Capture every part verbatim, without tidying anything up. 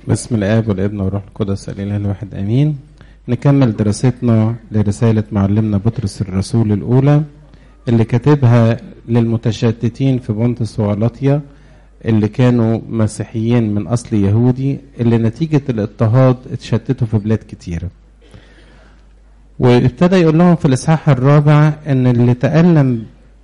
باسم الآب والابن والروح القدس الإله الواحد آمين. نكمل دراستنا لرسالة معلمنا بطرس الرسول الأولى اللي كاتبها للمتشتتين في بونتس وغلاطيا اللي كانوا مسيحيين من أصل يهودي، اللي نتيجة الاضطهاد اتشتتوا في بلاد كتيرة. وابتدى يقول لهم في الإصحاح الرابع إن اللي تألم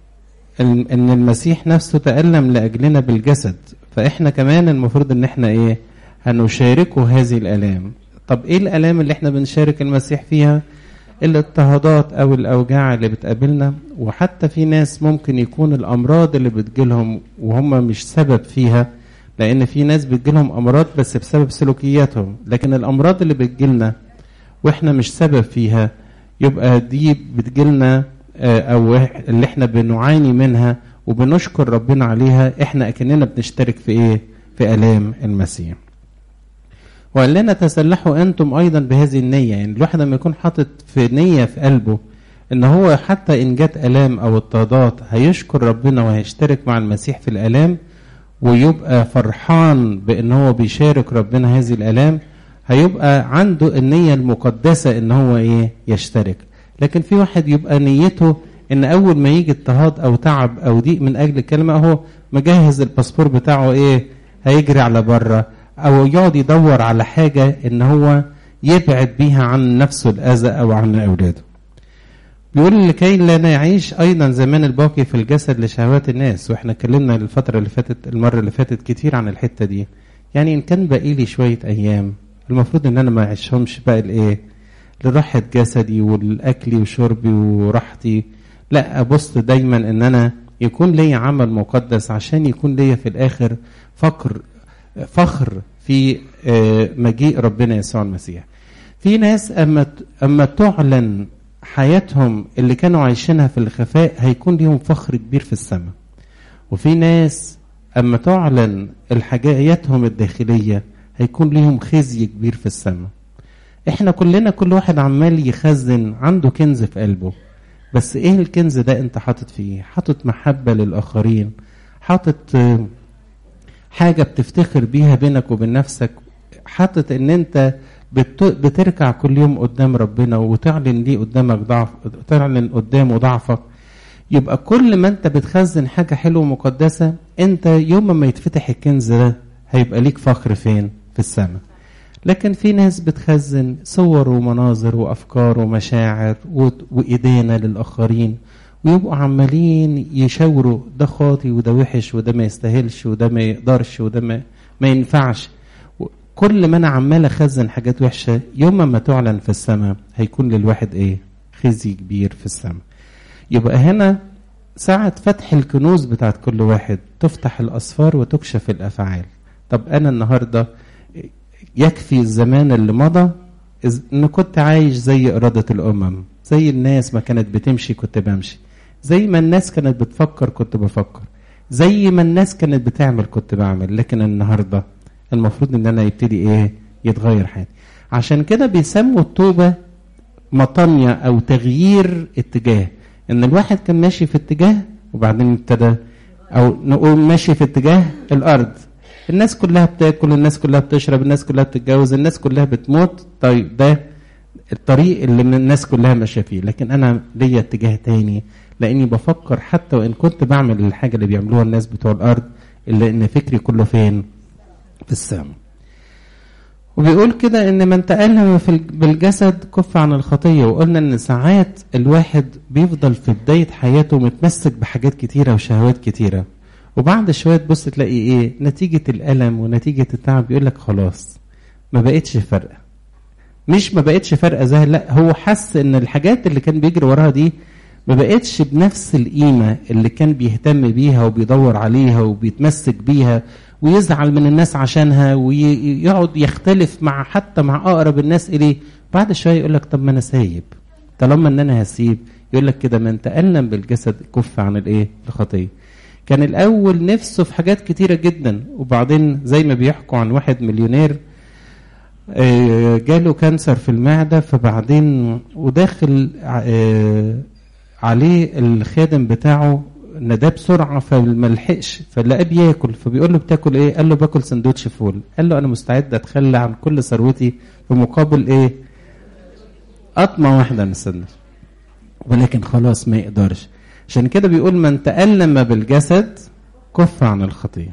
إن المسيح نفسه تألم لأجلنا بالجسد، فإحنا كمان المفروض إن إحنا إيه هنشاركوا هذه الآلام. طب إيه الآلام اللي إحنا بنشارك المسيح فيها؟ الاضطهادات أو الأوجاع اللي بتقابلنا، وحتى في ناس ممكن يكون الأمراض اللي بتجيلهم وهم مش سبب فيها، لأن في ناس بتجيلهم أمراض بس بسبب سلوكياتهم، لكن الأمراض اللي بتجيلنا وإحنا مش سبب فيها يبقى دي بتجيلنا أو اللي إحنا بنعاني منها وبنشكر ربنا عليها، إحنا أكننا بنشترك في إيه؟ في آلام المسيح. وقال لنا تسلحوا أنتم أيضا بهذه النية. يعني الواحد لما يكون حاطط في نية في قلبه إن هو حتى إن جت آلام أو اضطهادات هيشكر ربنا وهيشترك مع المسيح في الآلام، ويبقى فرحان بإن هو بيشارك ربنا هذه الآلام، هيبقى عنده النية المقدسة إن هو إيه يشترك. لكن في واحد يبقى نيته إن أول ما يجي اضطهاد أو تعب أو ضيق من أجل كلمة هو مجهز الباسبور بتاعه إيه هيجري على بره، أو يقعد يدور على حاجة إن هو يبعد بيها عن نفسه الأذى أو عن أولاده. بيقول لكي لا نعيش أيضا زمان الباقي في الجسد لشهوات الناس. وإحنا اتكلمنا الفترة اللي فاتت المرة اللي فاتت كتير عن الحتة دي. يعني إن كان باقي لي شوية أيام المفروض إن أنا ما أعيشهمش بقى الإيه لراحة جسدي والأكلي وشربي وراحتي، لا أبص دايما إن أنا يكون لي عمل مقدس عشان يكون لي في الآخر فقر فخر في مجيء ربنا يسوع المسيح. في ناس أما أما تعلن حياتهم اللي كانوا عايشينها في الخفاء هيكون ليهم فخر كبير في السماء، وفي ناس أما تعلن الحاجاتهم الداخلية هيكون ليهم خزي كبير في السماء. احنا كلنا كل واحد عمال يخزن عنده كنز في قلبه، بس ايه الكنز ده انت حاطط فيه؟ حاطط محبة للآخرين، حاطط حاجة بتفتخر بيها بينك وبين نفسك، حاطط ان انت بتركع كل يوم قدام ربنا وتعلن ليه قدامك ضعف، تعلن قدامه ضعفك. يبقى كل ما انت بتخزن حاجة حلوة ومقدسة، انت يوم ما يتفتح الكنز ده هيبقى ليك فخر فين؟ في السماء. لكن في ناس بتخزن صور ومناظر وأفكار ومشاعر وإدانة للآخرين، ويبقوا عمالين يشاوروا ده خاطي وده وحش وده ما يستاهلش وده ما يقدرش وده ما, ما ينفعش. كل ما أنا عمال أخزن حاجات وحشة، يوم ما تعلن في السماء هيكون للواحد إيه؟ خزي كبير في السماء. يبقى هنا ساعة فتح الكنوز بتاعت كل واحد تفتح الأسفار وتكشف الأفعال. طب أنا النهاردة يكفي الزمان اللي مضى إن كنت عايش زي إرادة الأمم، زي الناس ما كانت بتمشي كنت بمشي، زي ما الناس كانت بتفكر كنت بفكر، زي ما الناس كانت بتعمل كنت بعمل. لكن النهاردة المفروض ان انا يبتدي ايه يتغير حياتي. عشان كده بيسموا التوبة مطانية او تغيير اتجاه، ان الواحد كان ماشي في اتجاه وبعدين ابتدى او نقول ماشي في اتجاه الارض، الناس كلها بتاكل، الناس كلها بتشرب، الناس كلها بتتجوز، الناس كلها بتموت. طيب ده الطريق اللي من الناس كلها ماشيه فيه، لكن انا ليا اتجاه تاني، لاني بفكر حتى وان كنت بعمل الحاجه اللي بيعملوها الناس بتوع الارض، الا ان فكري كله فين؟ في السماء. وبيقول كده ان من تألم بالجسد كف عن الخطيه. وقلنا ان ساعات الواحد بيفضل في بدايه حياته متمسك بحاجات كتيره وشهوات كتيره، وبعد شويه تبص تلاقي ايه نتيجه الالم ونتيجه التعب، يقول لك خلاص ما بقتش فارقه. مش ما بقتش فارقه زي لا، هو حس ان الحاجات اللي كان بيجري وراها دي ما بقتش بنفس القيمه اللي كان بيهتم بيها وبيدور عليها وبيتمسك بيها ويزعل من الناس عشانها ويقعد يختلف مع حتى مع اقرب الناس اليه. بعد شويه يقول لك طب ما انا سايب، طالما ان انا هسيب. يقول لك كده من تألم بالجسد كف عن الايه الخطيه. كان الاول نفسه في حاجات كتيره جدا، وبعدين زي ما بيحكوا عن واحد مليونير جاله كانسر في المعده، فبعدين وداخل عليه الخادم بتاعه ناداه بسرعه فما لحقش، فلقاه بياكل، فبيقول له بتاكل ايه؟ قال له باكل سندوتش فول. قال له انا مستعد اتخلى عن كل ثروتي في مقابل ايه؟ قطمه واحده من السندوتش. ولكن خلاص ما يقدرش. عشان كده بيقول من تألم بالجسد كف عن الخطيه،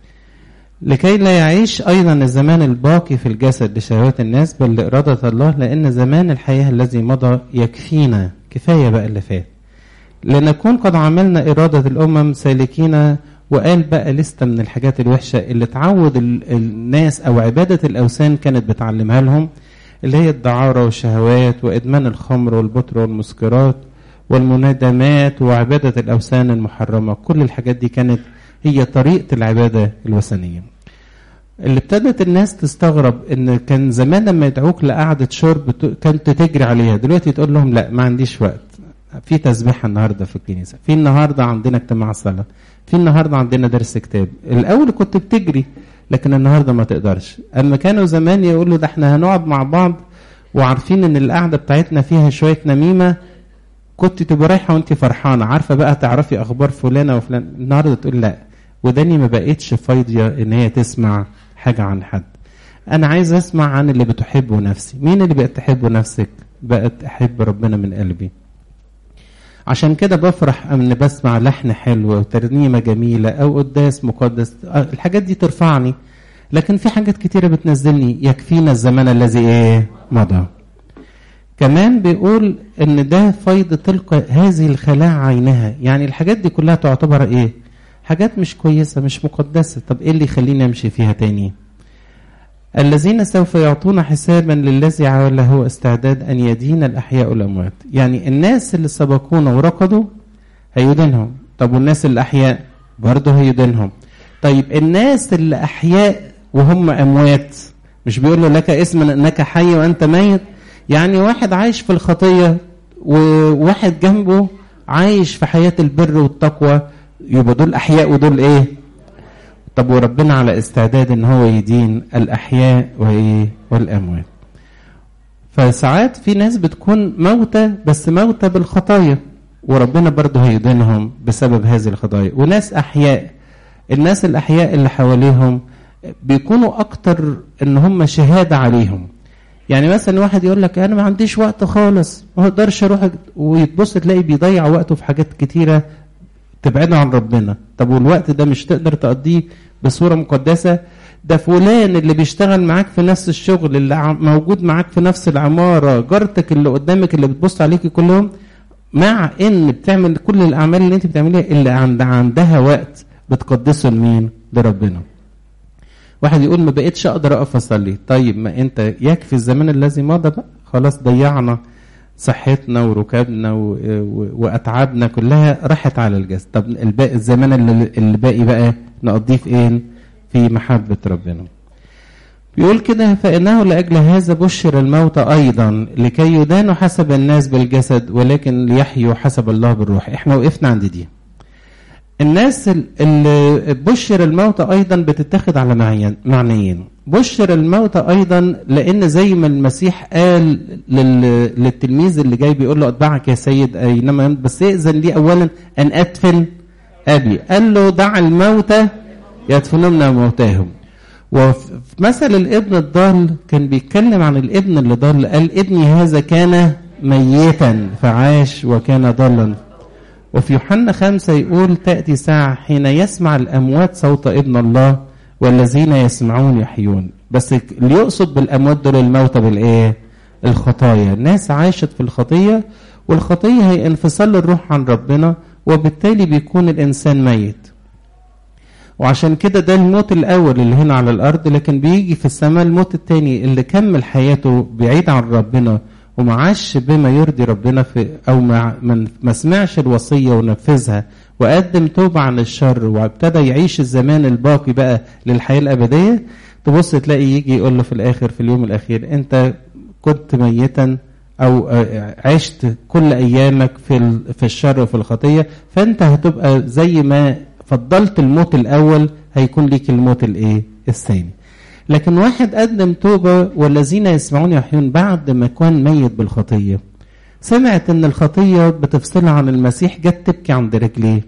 لكي لا يعيش أيضا الزمان الباقي في الجسد لشهوات الناس بل لإرادة الله، لأن زمان الحياة الذي مضى يكفينا، كفاية بقى اللي فات، لنكون قد عملنا إرادة الأمم سالكين. وقال بقى لستة من الحاجات الوحشة اللي تعود الناس أو عبادة الأوثان كانت بتعلمها لهم، اللي هي الدعارة والشهوات وإدمان الخمر والبطر والمسكرات والمنادمات وعبادة الأوثان المحرمة. كل الحاجات دي كانت هي طريقة العبادة الوثنية اللي ابتدت الناس تستغرب. ان كان زمان لما يدعوك لقعدة شرب كانت تجري عليها، دلوقتي تقول لهم لا ما عنديش وقت، في تسبيحة النهاردة في الكنيسة، في النهاردة عندنا اجتماع صلاة، في النهاردة عندنا درس كتاب. الاول كنت بتجري لكن النهاردة ما تقدرش. اما كانوا زمان يقولوا ده احنا هنقعد مع بعض وعارفين ان القعدة بتاعتنا فيها شوية نميمة، كنت تبقى رايحة وانت فرحانة عارفة بقى تعرفي اخبار فلانة وفلان. النهاردة تقول لا، وداني ما بقيتش فاضية ان هي تسمع حاجة عن حد، انا عايز اسمع عن اللي بتحبه نفسي. مين اللي بقت تحبه نفسك؟ بقت احب ربنا من قلبي. عشان كده بفرح ان بسمع لحن حلو وترنيمة جميلة او قداس مقدس، الحاجات دي ترفعني. لكن في حاجات كتيرة بتنزلني. يكفينا الزمان الذي ايه مضى. كمان بيقول ان ده فيض تلقى هذه الخلاع عينها، يعني الحاجات دي كلها تعتبر ايه؟ حاجات مش كويسة مش مقدسة. طب ايه اللي يخليني امشي فيها تاني؟ الذين سوف يعطون حسابا للذي له استعداد ان يدين الاحياء والاموات. يعني الناس اللي سبقونا وركضوا هيدينهم. طب والناس الاحياء برضه هيدينهم. طيب الناس اللي احياء وهم اموات، مش بيقولوا لك اسما انك حي وانت ميت؟ يعني واحد عايش في الخطية وواحد جنبه عايش في حياة البر والتقوى، يبقى دول احياء ودول ايه؟ طب وربنا على استعداد ان هو يدين الاحياء وايه والاموات. فساعات في ناس بتكون موتى بس موتى بالخطايا، وربنا برضه هيدينهم بسبب هذه الخطايا. وناس احياء، الناس الاحياء اللي حواليهم بيكونوا اكتر ان هم شهادة عليهم. يعني مثلا واحد يقول لك انا ما عنديش وقت خالص ما اقدرش اروح، ويتبص تلاقي بيضيع وقته في حاجات كتيرة تبعده عن ربنا. طب والوقت ده مش تقدر تقضيه بصورة مقدسة؟ ده فلان اللي بيشتغل معاك في نفس الشغل، اللي موجود معاك في نفس العمارة، جارتك اللي قدامك اللي بتبص عليكي كلهم، مع ان بتعمل كل الاعمال اللي انت بتعمليها اللي عند عندها وقت بتقدسه لمين؟ لربنا. واحد يقول ما بقيتش اقدر اقف اصلي. طيب ما انت يكفي الزمان الذي مضى بقى، خلاص ضيعنا صحتنا وركابنا و... و... واتعابنا كلها راحت على الجسد. طب الباقي الزمان اللي, اللي باقي بقى نقضيه في ايه؟ في محبة ربنا. بيقول كده فإنه لأجل هذا بشر الموت أيضا لكي يدانوا حسب الناس بالجسد ولكن ليحيوا حسب الله بالروح. احنا وقفنا عند دي. الناس اللي بشر الموت أيضا بتتخذ على معنيين. بشر الموت أيضا لأن زي ما المسيح قال للتلميذ اللي جاي بيقول له أتبعك يا سيد أينما يمت، بس يأذن لي أولا أن أدفن أبي. قال له دع الموتى يدفنون موتاهم. وفي مثل الابن الضال كان بيتكلم عن الابن اللي ضل، قال ابني هذا كان ميتا فعاش وكان ضالا. وفي يوحنا خمسة يقول تأتي ساعة حين يسمع الأموات صوت ابن الله والذين يسمعون يحيون. بس اللي يقصد بالأموات دول الموتى بالإيه؟ الخطايا. الناس عاشت في الخطية، والخطية هي انفصال الروح عن ربنا، وبالتالي بيكون الإنسان ميت. وعشان كده ده الموت الأول اللي هنا على الأرض، لكن بيجي في السماء الموت التاني اللي كمل حياته بعيد عن ربنا وما عاش بما يرضي ربنا في أو ما, ما سمعش الوصية ونفذها وقدم توبة عن الشر وابتدى يعيش الزمان الباقي بقى للحياة الأبدية. تبص تلاقي يجي يقول له في الآخر في اليوم الأخير أنت كنت ميتا أو عشت كل أيامك في في الشر وفي الخطية، فأنت هتبقى زي ما فضلت الموت الأول هيكون ليك الموت الإيه؟ الثاني. لكن واحد قدم توبة والذين يسمعون يحيون بعد ما كان ميت بالخطية، سمعت ان الخطية بتفصلها عن المسيح، جت تبكي عند رجليه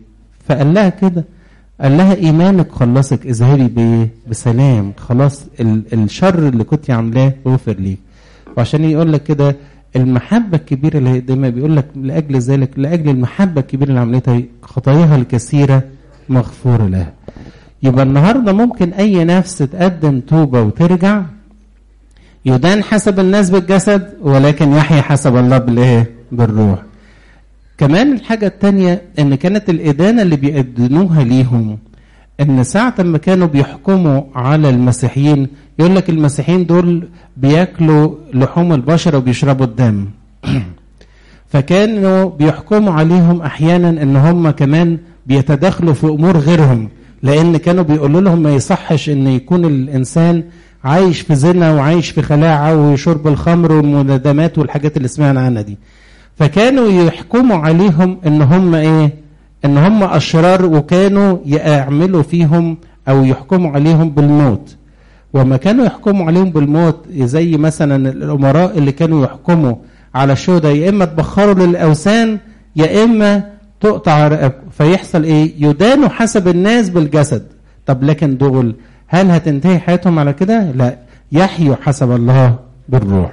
فقال لها كده، قال لها ايمانك خلصك، اذهبي بسلام، خلاص الشر اللي كنت عاملاه غفر ليك. وعشان يقول لك كده المحبه الكبيره اللي دايما بيقول لك لاجل ذلك، لاجل المحبه الكبيره اللي عملتها خطاياها الكثيره مغفوره لها. يبقى النهارده ممكن اي نفس تقدم توبه وترجع، يدان حسب الناس بالجسد ولكن يحيى حسب الله بالايه؟ بالروح. كمان الحاجة التانية ان كانت الادانة اللي بيقدموها ليهم ان ساعة ما كانوا بيحكموا على المسيحيين يقول لك المسيحيين دول بياكلوا لحوم البشر وبيشربوا الدم. فكانوا بيحكموا عليهم احيانا ان هم كمان بيتدخلوا في امور غيرهم، لان كانوا بيقولوا لهم ما يصحش ان يكون الانسان عايش في زنا وعايش في خلاعة وشرب الخمر والمنادمات والحاجات اللي سمعنا عنها دي. فكانوا يحكموا عليهم ان هم ايه؟ ان هم اشرار، وكانوا يعملوا فيهم او يحكموا عليهم بالموت. وما كانوا يحكموا عليهم بالموت زي مثلا الامراء اللي كانوا يحكموا على الشهداء، يا اما تبخروا للاوثان يا اما تقطع رقبكم، فيحصل ايه؟ يدانوا حسب الناس بالجسد. طب لكن دول هل هتنتهي حياتهم على كده؟ لا، يحيوا حسب الله بالروح.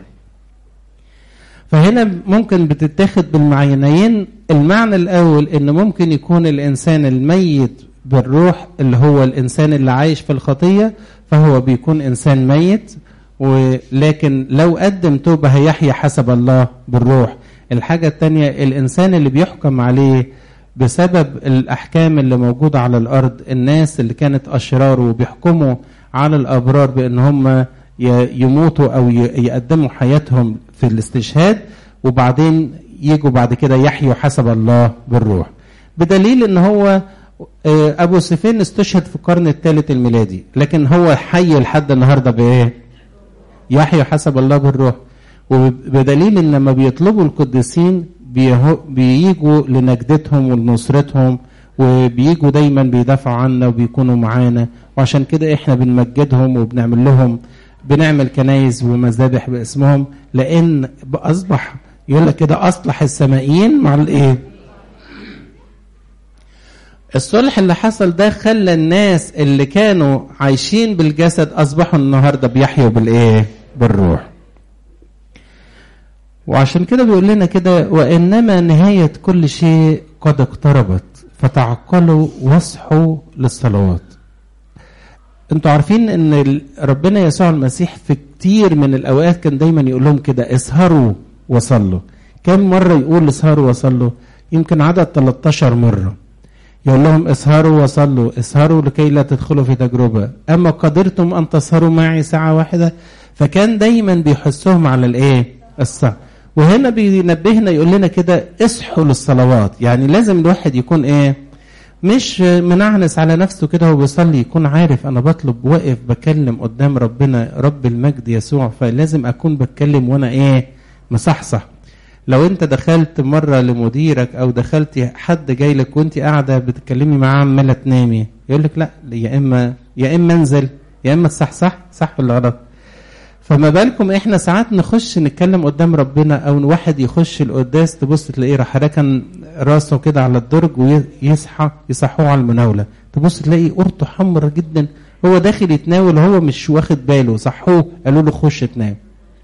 فهنا ممكن بتتاخد بالمعنيين. المعنى الأول إن ممكن يكون الإنسان الميت بالروح اللي هو الإنسان اللي عايش في الخطية، فهو بيكون إنسان ميت، ولكن لو قدم توبة هيحيى حسب الله بالروح. الحاجة التانية الإنسان اللي بيحكم عليه بسبب الأحكام اللي موجودة على الأرض، الناس اللي كانت أشرار وبيحكموا على الأبرار بأن هم يموتوا أو يقدموا حياتهم في الاستشهاد، وبعدين يجوا بعد كده يحيوا حسب الله بالروح. بدليل ان هو ابو سفين استشهد في القرن الثالث الميلادي، لكن هو حي لحد النهارده بايه؟ يحيوا حسب الله بالروح. وبدليل ان لما بيطلبوا القديسين بييجوا لنجدتهم ولنصرتهم، وبييجوا دايما بيدافعوا عنا وبيكونوا معانا، وعشان كده احنا بنمجدهم وبنعمل لهم بنعمل كنايس ومذابح باسمهم، لان اصبح يقول لك كده اصلح السمائيين مع الايه؟ الصلح اللي حصل ده خلى الناس اللي كانوا عايشين بالجسد اصبحوا النهارده بيحيوا بالايه؟ بالروح. وعشان كده بيقول لنا كده وانما نهايه كل شيء قد اقتربت فتعقلوا واصحوا للصلوات. انتوا عارفين ان ربنا يسوع المسيح في كتير من الاوقات كان دايما يقول لهم كده اسهروا وصلوا. كم مره يقول اسهروا وصلوا؟ يمكن عدد ثلاثة عشر مره يقول لهم اسهروا وصلوا، اسهروا لكي لا تدخلوا في تجربه، اما قدرتم ان تسهروا معي ساعه واحده. فكان دايما بيحثهم على الايه؟ السهر. وهنا بينبهنا يقول لنا كده اصحوا للصلوات. يعني لازم الواحد يكون ايه؟ مش منعنس على نفسه كده وهو بيصلي، يكون عارف انا بطلب واقف بكلم قدام ربنا رب المجد يسوع، فلازم اكون بتكلم وانا ايه؟ مصحصح. لو انت دخلت مره لمديرك او دخلت حد جاي لك وانت قاعده بتتكلمي معاه عماله تنامي، يقول لك لا، يا اما يا اما انزل يا اما تصحصح، صح ولا غلط؟ فما بالكم احنا ساعات نخش نتكلم قدام ربنا، او واحد يخش القداس تبص تلاقيه راح راكن راسه كده على الدرج ويصحى يصحوه على المناوله، تبص تلاقي قرطه حمرا جدا، هو داخل يتناول وهو مش واخد باله، صحوه قالوا له خش تنام.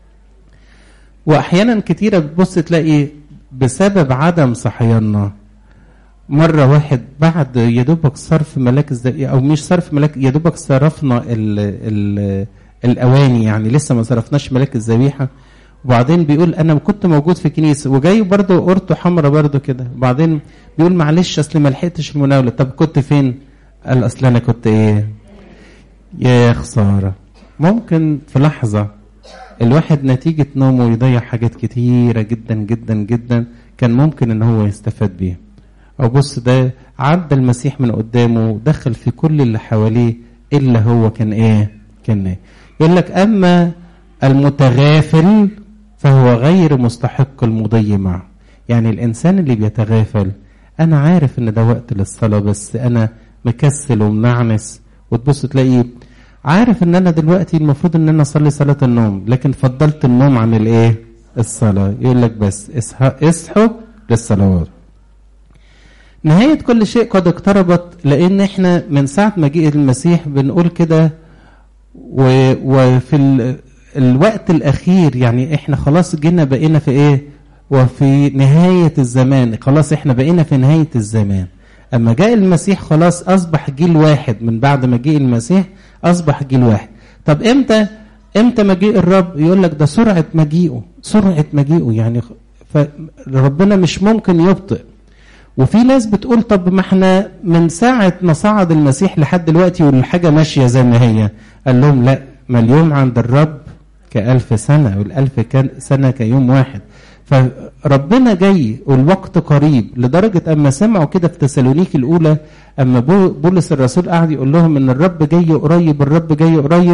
واحيانا كتيره بتبص تلاقي بسبب عدم صحياننا مره واحد بعد يدوبك صرف ملاك الزكاه، او مش صرف ملاك، يدوبك صرفنا ال ال الاواني، يعني لسه ما صرفناش ملاك الذبيحه، وبعدين بيقول انا كنت موجود في كنيسه وجاي برضه قرطه حمرا برضه كده، وبعدين بيقول معلش اصل ما لحقتش المناوله. طب كنت فين؟ قال اصل انا كنت ايه؟ يا خساره. ممكن في لحظه الواحد نتيجه نومه يضيع حاجات كتيره جدا جدا جدا كان ممكن ان هو يستفاد بيها. او بص ده عدى المسيح من قدامه دخل في كل اللي حواليه الا هو كان ايه؟ كان ايه؟ يقول لك اما المتغافل فهو غير مستحق المضي معه. يعني الانسان اللي بيتغافل انا عارف ان ده وقت للصلاه بس انا مكسل ومنعنس، وتبص تلاقيه عارف ان انا دلوقتي المفروض ان انا اصلي صلاه النوم لكن فضلت النوم عن الايه؟ الصلاه. يقول لك بس اصحوا للصلوات. نهاية كل شيء قد اقتربت، لأن احنا من ساعة مجيء المسيح بنقول كده، وفي ال... الوقت الأخير يعني احنا خلاص جينا بقينا في ايه؟ وفي نهاية الزمان، خلاص احنا بقينا في نهاية الزمان. أما جاء المسيح خلاص أصبح جيل واحد، من بعد مجيء المسيح أصبح جيل واحد. طب امتى امتى مجيء الرب؟ يقول لك ده سرعة مجيئه، سرعة مجيئه يعني فربنا مش ممكن يبطئ. وفي ناس بتقول طب ما احنا من ساعة ما صعد المسيح لحد دلوقتي والحاجة ماشية زي ما هي. قال لهم لا، ما اليوم عند الرب كألف سنة، والألف سنة كيوم واحد. فربنا جاي والوقت قريب، لدرجة أما سمعوا كده في تسالونيك الأولى أما بولس الرسول قاعد يقول لهم إن الرب جاي قريب، الرب جاي قريب،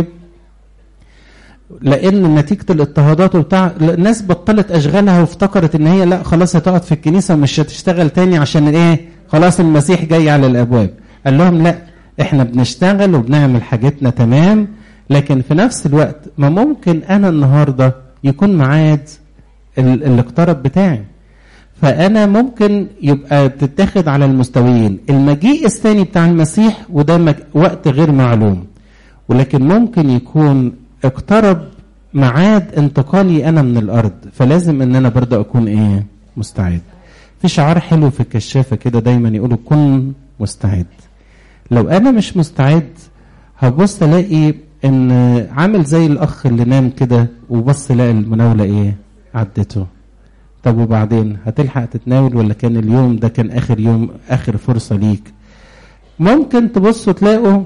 لأن نتيجة الاضطهادات وبتاع الناس بطلت أشغالها وافتكرت إن هي لا خلاص هتقعد في الكنيسة ومش هتشتغل تاني عشان إيه؟ خلاص المسيح جاي على الأبواب. قال لهم لا، إحنا بنشتغل وبنعمل حاجتنا تمام، لكن في نفس الوقت ما ممكن أنا النهاردة يكون معاد اللي اقترب بتاعي، فأنا ممكن يبقى بتتاخد على المستويين. المجيء الثاني بتاع المسيح وده مج... وقت غير معلوم، ولكن ممكن يكون اقترب معاد انتقالي أنا من الأرض، فلازم أن أنا برضه أكون إيه؟ مستعد. في شعار حلو في الكشافة كده دايما يقولوا كن مستعد. لو أنا مش مستعد هبص ألاقي إن عامل زي الأخ اللي نام كده وبص لاقي المناولة إيه؟ عدته. طب وبعدين هتلحق تتناول ولا كان اليوم ده كان آخر يوم، آخر فرصة ليك؟ ممكن تبصوا تلاقوا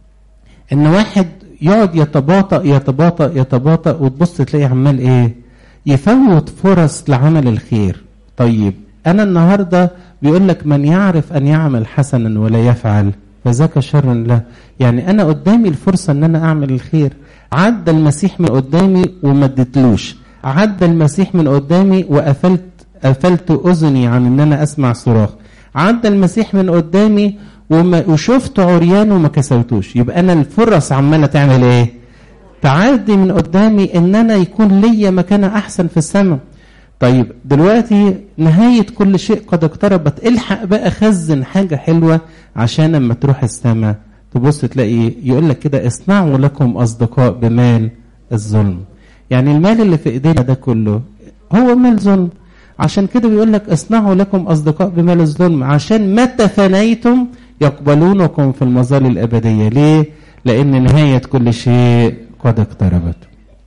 إن واحد يقعد يتباطأ يتباطأ يتباطأ وتبص تلاقي عمال ايه؟ يفوت فرص لعمل الخير. طيب انا النهارده بيقول لك من يعرف ان يعمل حسنا ولا يفعل فذاك شر له. يعني انا قدامي الفرصه ان انا اعمل الخير، عدى المسيح من قدامي وما اديتلوش، عدى المسيح من قدامي وقفلت قفلت اذني عن ان انا اسمع صراخ، عدى المسيح من قدامي وما وشفت عريان وما كسوتوش. يبقى انا الفرص عماله تعمل ايه؟ تعدي من قدامي ان انا يكون ليا مكانه احسن في السماء. طيب دلوقتي نهايه كل شيء قد اقتربت، الحق بقى خزن حاجه حلوه عشان لما تروح السماء تبص تلاقي يقول لك كده اصنعوا لكم اصدقاء بمال الظلم. يعني المال اللي في ايدينا ده كله هو مال ظلم، عشان كده بيقول لك اصنعوا لكم اصدقاء بمال الظلم عشان متى فنيتم يقبلونكم في المظال الأبدية. ليه؟ لأن نهاية كل شيء قد اقتربت.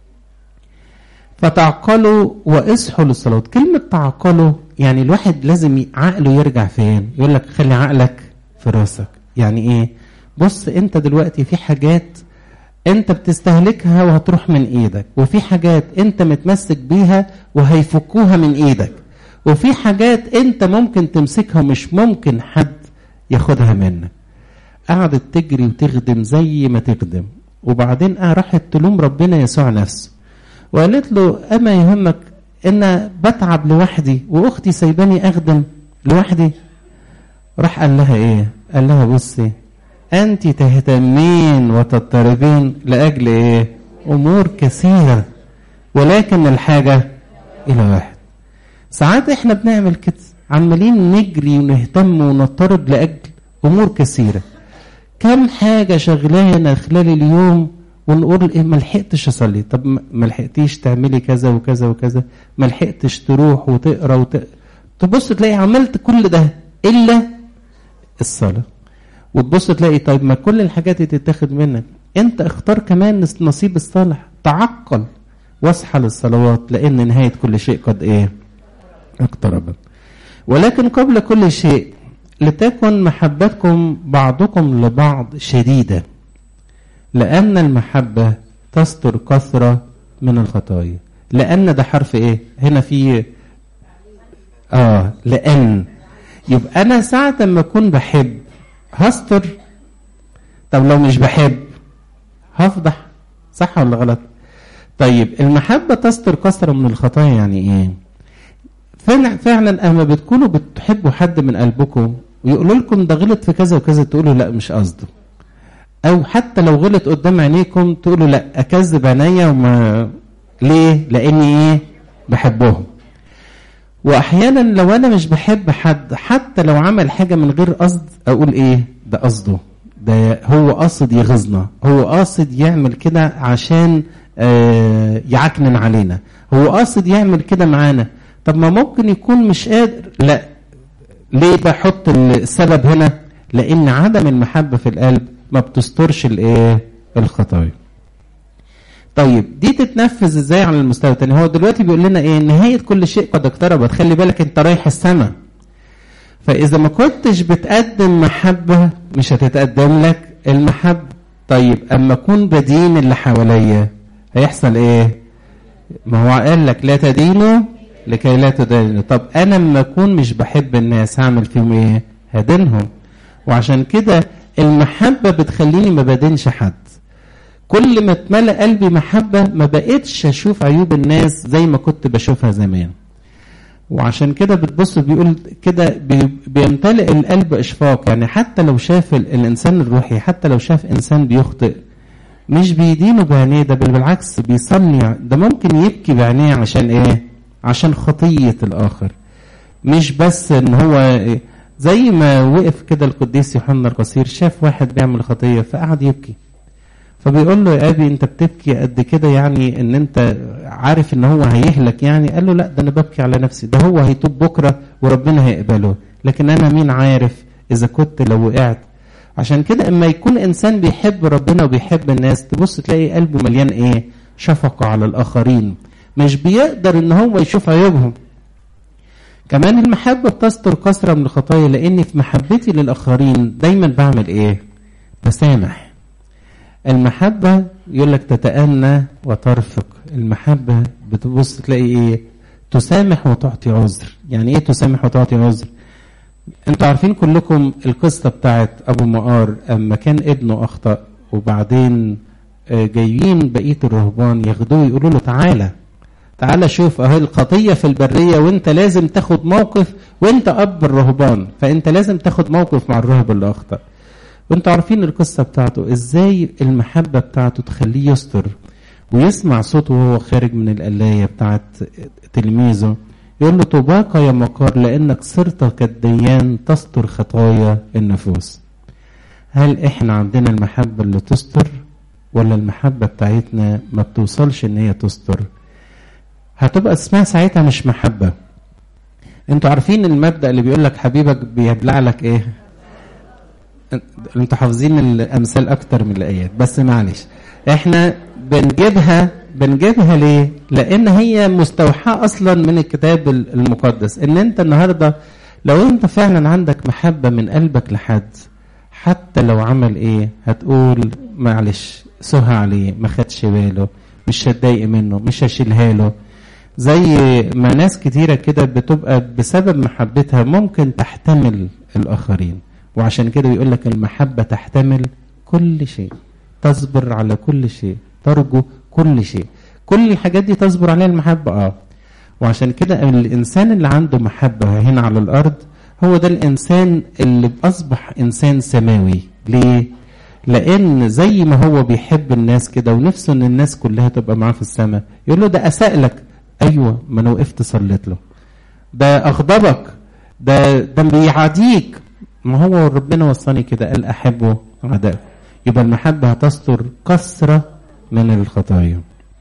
فتعقلوا واصحوا للصلاة. كلمة تعقلوا يعني الواحد لازم عقله يرجع فين؟ يقول لك خلي عقلك في راسك. يعني ايه؟ بص انت دلوقتي في حاجات انت بتستهلكها وهتروح من ايدك، وفي حاجات انت متمسك بيها وهيفكوها من ايدك، وفي حاجات انت ممكن تمسكها ومش ممكن حد ياخدها منك. قعدت تجري وتخدم زي ما تخدم، وبعدين راحت تلوم ربنا يسوع نفسه وقالت له اما يهمك ان بتعب لوحدي واختي سايباني اخدم لوحدي؟ راح قال لها ايه؟ قال لها بصي انت تهتمين وتضطربين لاجل ايه؟ امور كثيره ولكن الحاجه الى واحد. ساعات احنا بنعمل كده، عمالين نجري ونهتم ونضطرب لاجل امور كثيره. كم حاجه شغلانا خلال اليوم ونقول ايه؟ ما لحقتش اصلي. طب ما لحقتيش تعملي كذا وكذا وكذا، ما لحقتش تروح وتقرا وت... تبص تلاقي عملت كل ده الا الصلاه. وتبص تلاقي طيب ما كل الحاجات تتاخد منك، انت اختار كمان نصيب الصالح. تعقل واصحى للصلوات لان نهايه كل شيء قد ايه؟ اقتربت. ولكن قبل كل شيء لتكن محبتكم بعضكم لبعض شديدة، لأن المحبة تستر كثرة من الخطايا. لأن ده حرف ايه؟ هنا في اه لأن. يبقى أنا ساعة ما أكون بحب هستر. طب لو مش بحب هفضح، صح ولا غلط؟ طيب المحبة تستر كثرة من الخطايا يعني ايه؟ فعلا اما بتكونوا بتحبوا حد من قلبكم ويقولوا لكم ده غلط في كذا وكذا تقولوا لا مش قصده، او حتى لو غلط قدام عينيكم تقولوا لا اكذب عينيا وما ليه؟ لاني ايه؟ بحبهم. واحيانا لو انا مش بحب حد حتى لو عمل حاجه من غير قصد اقول ايه ده قصده، ده هو قاصد يغيظنا، هو قاصد يعمل كده عشان آه يعكنن علينا، هو قاصد يعمل كده معانا. طب ما ممكن يكون مش قادر، لا ليه بحط السبب هنا؟ لان عدم المحبه في القلب ما بتسترش الايه الخطايا. طيب دي تتنفذ ازاي على المستوى الثاني؟ هو دلوقتي بيقول لنا ايه؟ نهايه كل شيء قد اقتربت، خلي بالك انت رايح السماء، فاذا ما كنتش بتقدم محبه مش هتتقدم لك المحبه. طيب اما اكون بدين اللي حواليا هيحصل ايه؟ ما هو قال لك لا تدينوا لكي لا تدينوا. طب انا اما اكون مش بحب الناس هعمل فيهم ايه؟ هدينهم. وعشان كده المحبه بتخليني ما بدينش حد. كل ما اتملأ قلبي محبة ما بقيتش أشوف عيوب الناس زي ما كنت بشوفها زمان. وعشان كده بتبص بيقول كده بيمتلئ القلب إشفاق، يعني حتى لو شاف الإنسان الروحي، حتى لو شاف إنسان بيخطئ مش بيدينه بعينيه، ده بالعكس بيصلي، ده ممكن يبكي بعينيه عشان إيه؟ عشان خطية الآخر. مش بس إن هو زي ما وقف كده القديس يوحنا القصير شاف واحد بيعمل خطية فقعد يبكي، فبيقول له يا ابي انت بتبكي قد كده يعني ان انت عارف ان هو هيهلك يعني؟ قال له لا ده انا ببكي على نفسي، ده هو هيتوب بكره وربنا هيقبله، لكن انا مين عارف اذا كنت لو وقعت. عشان كده اما يكون انسان بيحب ربنا وبيحب الناس تبص تلاقي قلبه مليان ايه؟ شفقه على الاخرين، مش بيقدر ان هو يشوف عيوبهم. كمان المحبه بتستر كثره من الخطايا، لاني في محبتي للاخرين دايما بعمل ايه؟ بسامح. المحبة يقول لك تتأنى وترفق. المحبة بتبص تلاقي ايه؟ تسامح وتعطي عذر. يعني ايه تسامح وتعطي عذر؟ انتوا عارفين كلكم القصة بتاعت ابو مقار اما كان ابنه اخطأ وبعدين جايين بقية الرهبان ياخدوه يقولوا له تعالى تعالى شوف اهي الخطية في البرية وانت لازم تاخد موقف، وانت اب الرهبان فانت لازم تاخد موقف مع الراهب اللي اخطأ. وانتوا عارفين القصة بتاعته ازاي المحبة بتاعته تخليه يستر ويسمع صوته وهو خارج من القلاية بتاعت تلميذه يقول له طوباك يا مقار لانك صرت كالديان تستر خطايا النفوس. هل احنا عندنا المحبة اللي تستر ولا المحبة بتاعتنا ما بتوصلش ان هي تستر؟ هتبقى اسمها ساعتها مش محبة. انتوا عارفين المبدأ اللي بيقول لك حبيبك بيبلع لك ايه؟ انتوا حافظين الامثال اكتر من الايات، بس معلش احنا بنجيبها بنجيبها ليه؟ لان هي مستوحاه اصلا من الكتاب المقدس. ان انت النهارده لو انت فعلا عندك محبه من قلبك لحد حتى لو عمل ايه هتقول معلش سهى عليه، ما خدش باله، مش هتضايق منه، مش هشيلها له. زي ما ناس كتيره كده بتبقى بسبب محبتها ممكن تحتمل الاخرين. وعشان كده بيقول لك المحبة تحتمل كل شيء، تصبر على كل شيء، ترجو كل شيء. كل الحاجات دي تصبر عليها المحبة. اه وعشان كده الإنسان اللي عنده محبة هنا على الأرض هو ده الإنسان اللي أصبح إنسان سماوي. ليه؟ لأن زي ما هو بيحب الناس كده ونفسه إن الناس كلها تبقى معاه في السماء، يقول له ده أساء لك، أيوة ما أنا وقفت صليت له. ده أغضبك، ده ده بيعاديك، ما هو ربنا وصاني كده قال أحبوا أعدائكم. يبقى المحبة هتستر كثرة من الخطايا.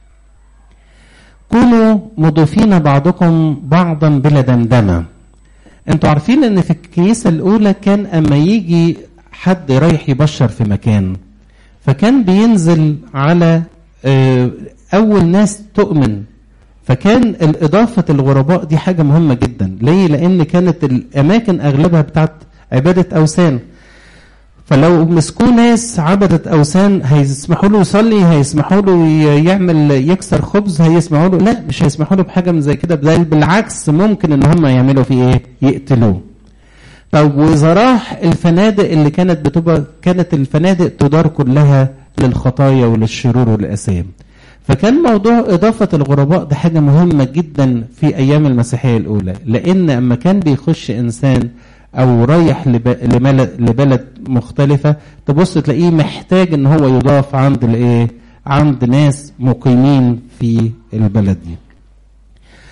كونوا مضيفين بعضكم بعضا بلا دمدمة. انتوا عارفين ان في الكنيسة الاولى كان اما يجي حد رايح يبشر في مكان فكان بينزل على اول ناس تؤمن، فكان الإضافة الغرباء دي حاجة مهمة جدا. ليه؟ لان كانت الاماكن اغلبها بتاعت عبادة أوثان، فلو مسكوا ناس عبدت أوثان هيسمحوا له يصلي، هيسمحوا له يعمل يكسر خبز، هيسمحوا له؟ لا مش هيسمحوا له بحاجة من زي كده، بل بالعكس ممكن ان هم يعملوا فيه ايه؟ يقتلوه. طب وإذا راح الفنادق اللي كانت بتبقى كانت الفنادق تدار كلها للخطايا وللشرور والأثام. فكان موضوع إضافة الغرباء ده حاجة مهمة جدا في أيام المسيحية الأولى، لأن أما كان بيخش إنسان او رايح لبلد مختلفة تبص تلاقيه محتاج ان هو يضاف عند الايه؟ عند ناس مقيمين في البلد دي.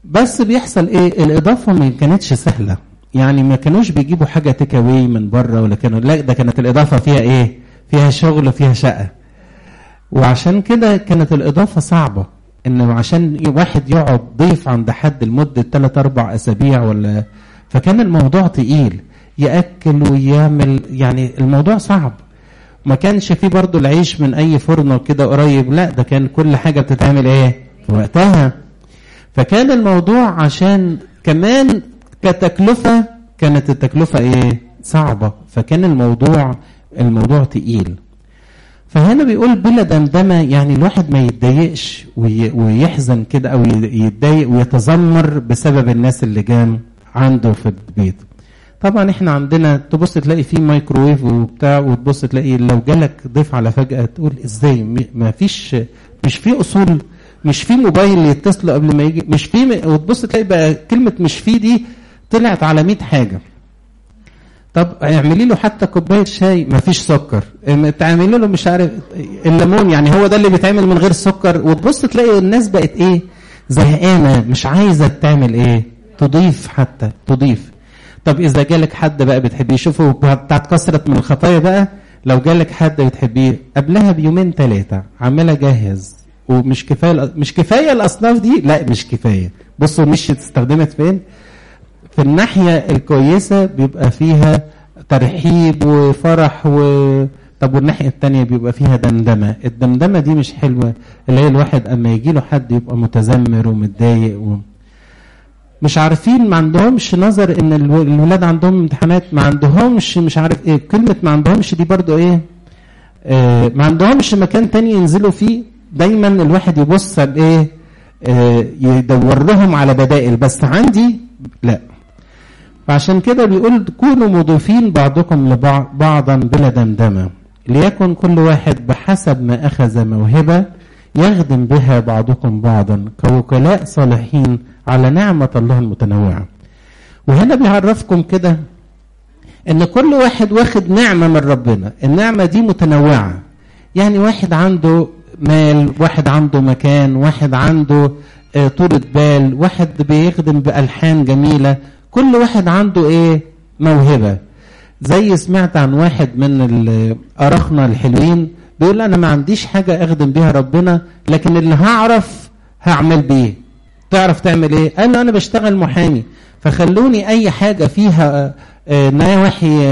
بس بيحصل ايه؟ الاضافه ما كانتش سهله، يعني ما كانوش بيجيبوا حاجه تيك اواي من بره ولا كانوا، لا ده كانت الاضافه فيها ايه؟ فيها شغل وفيها شقه. وعشان كده كانت الاضافه صعبه، انه عشان واحد يقعد ضيف عند حد لمده ثلاث اربع اسابيع ولا، فكان الموضوع تقيل، ياكل ويعمل، يعني الموضوع صعب. ما كانش فيه برضو العيش من اي فرن كده قريب، لا ده كان كل حاجه بتتعمل ايه؟ في وقتها. فكان الموضوع عشان كمان كتكلفه، كانت التكلفه ايه؟ صعبه. فكان الموضوع الموضوع تقيل. فهنا بيقول بلا دمدمه، يعني الواحد ما يتضايقش ويحزن كده او يتضايق ويتذمر بسبب الناس اللي جام عنده في البيت. طبعا احنا عندنا تبص تلاقي فيه مايكروويف وبتاع، وتبص تلاقي لو جالك ضيف على فجأة تقول ازاي؟ ما فيش، مش في اصول، مش في موبايل يتصلوا قبل ما يجي، مش في، وتبص تلاقي بقى كلمة مش في دي طلعت على مئة حاجة. طب اعملي له حتى كوبايه شاي ما فيش سكر، تعملي له مش عارف الليمون، يعني هو ده اللي بيتعمل من غير سكر. وتبص تلاقي الناس بقت ايه؟ زهقانه، مش عايزه تعمل ايه؟ تضيف، حتى تضيف. طب اذا جالك حد بقى بتحبيه، شوفوا بتاعت كثره من الخطايا بقى، لو جالك حد بتحبيه قبلها بيومين ثلاثه عماله جاهز، ومش كفايه، مش كفايه الاصناف دي، لا مش كفايه. بصوا مش استخدمت فين؟ في الناحية الكويسة بيبقى فيها ترحيب وفرح و... طب والناحية التانية بيبقى فيها دمدمة. الدمدمة دي مش حلوة، اللي هي الواحد اما يجي له حد يبقى متذمر ومتضايق و... مش عارفين، ما عندهمش نظر ان الولاد عندهم امتحانات، ما عندهمش مش عارف ايه، كلمة ما عندهمش دي برضو ايه، آه ما عندهمش مكان تاني ينزلوا فيه. دايما الواحد يبص بايه، آه يدور لهم على بدائل، بس عندي لا. فعشان كده بيقول كونوا مضيفين بعضكم لبعض بعضا بلا دمدمة، ليكن كل واحد بحسب ما أخذ موهبة يخدم بها بعضكم بعضا كوكلاء صالحين على نعمة الله المتنوعة. وهنا بيعرفكم كده ان كل واحد واخد نعمة من ربنا، النعمة دي متنوعة. يعني واحد عنده مال، واحد عنده مكان، واحد عنده طولة بال، واحد بيخدم بألحان جميلة، كل واحد عنده ايه؟ موهبة. زي سمعت عن واحد من الأرخنة الحلوين بيقول انا ما عنديش حاجة اخدم بيها ربنا، لكن اللي هعرف هعمل بيه. تعرف تعمل ايه؟ قال له انا بشتغل محامي، فخلوني اي حاجة فيها نواحي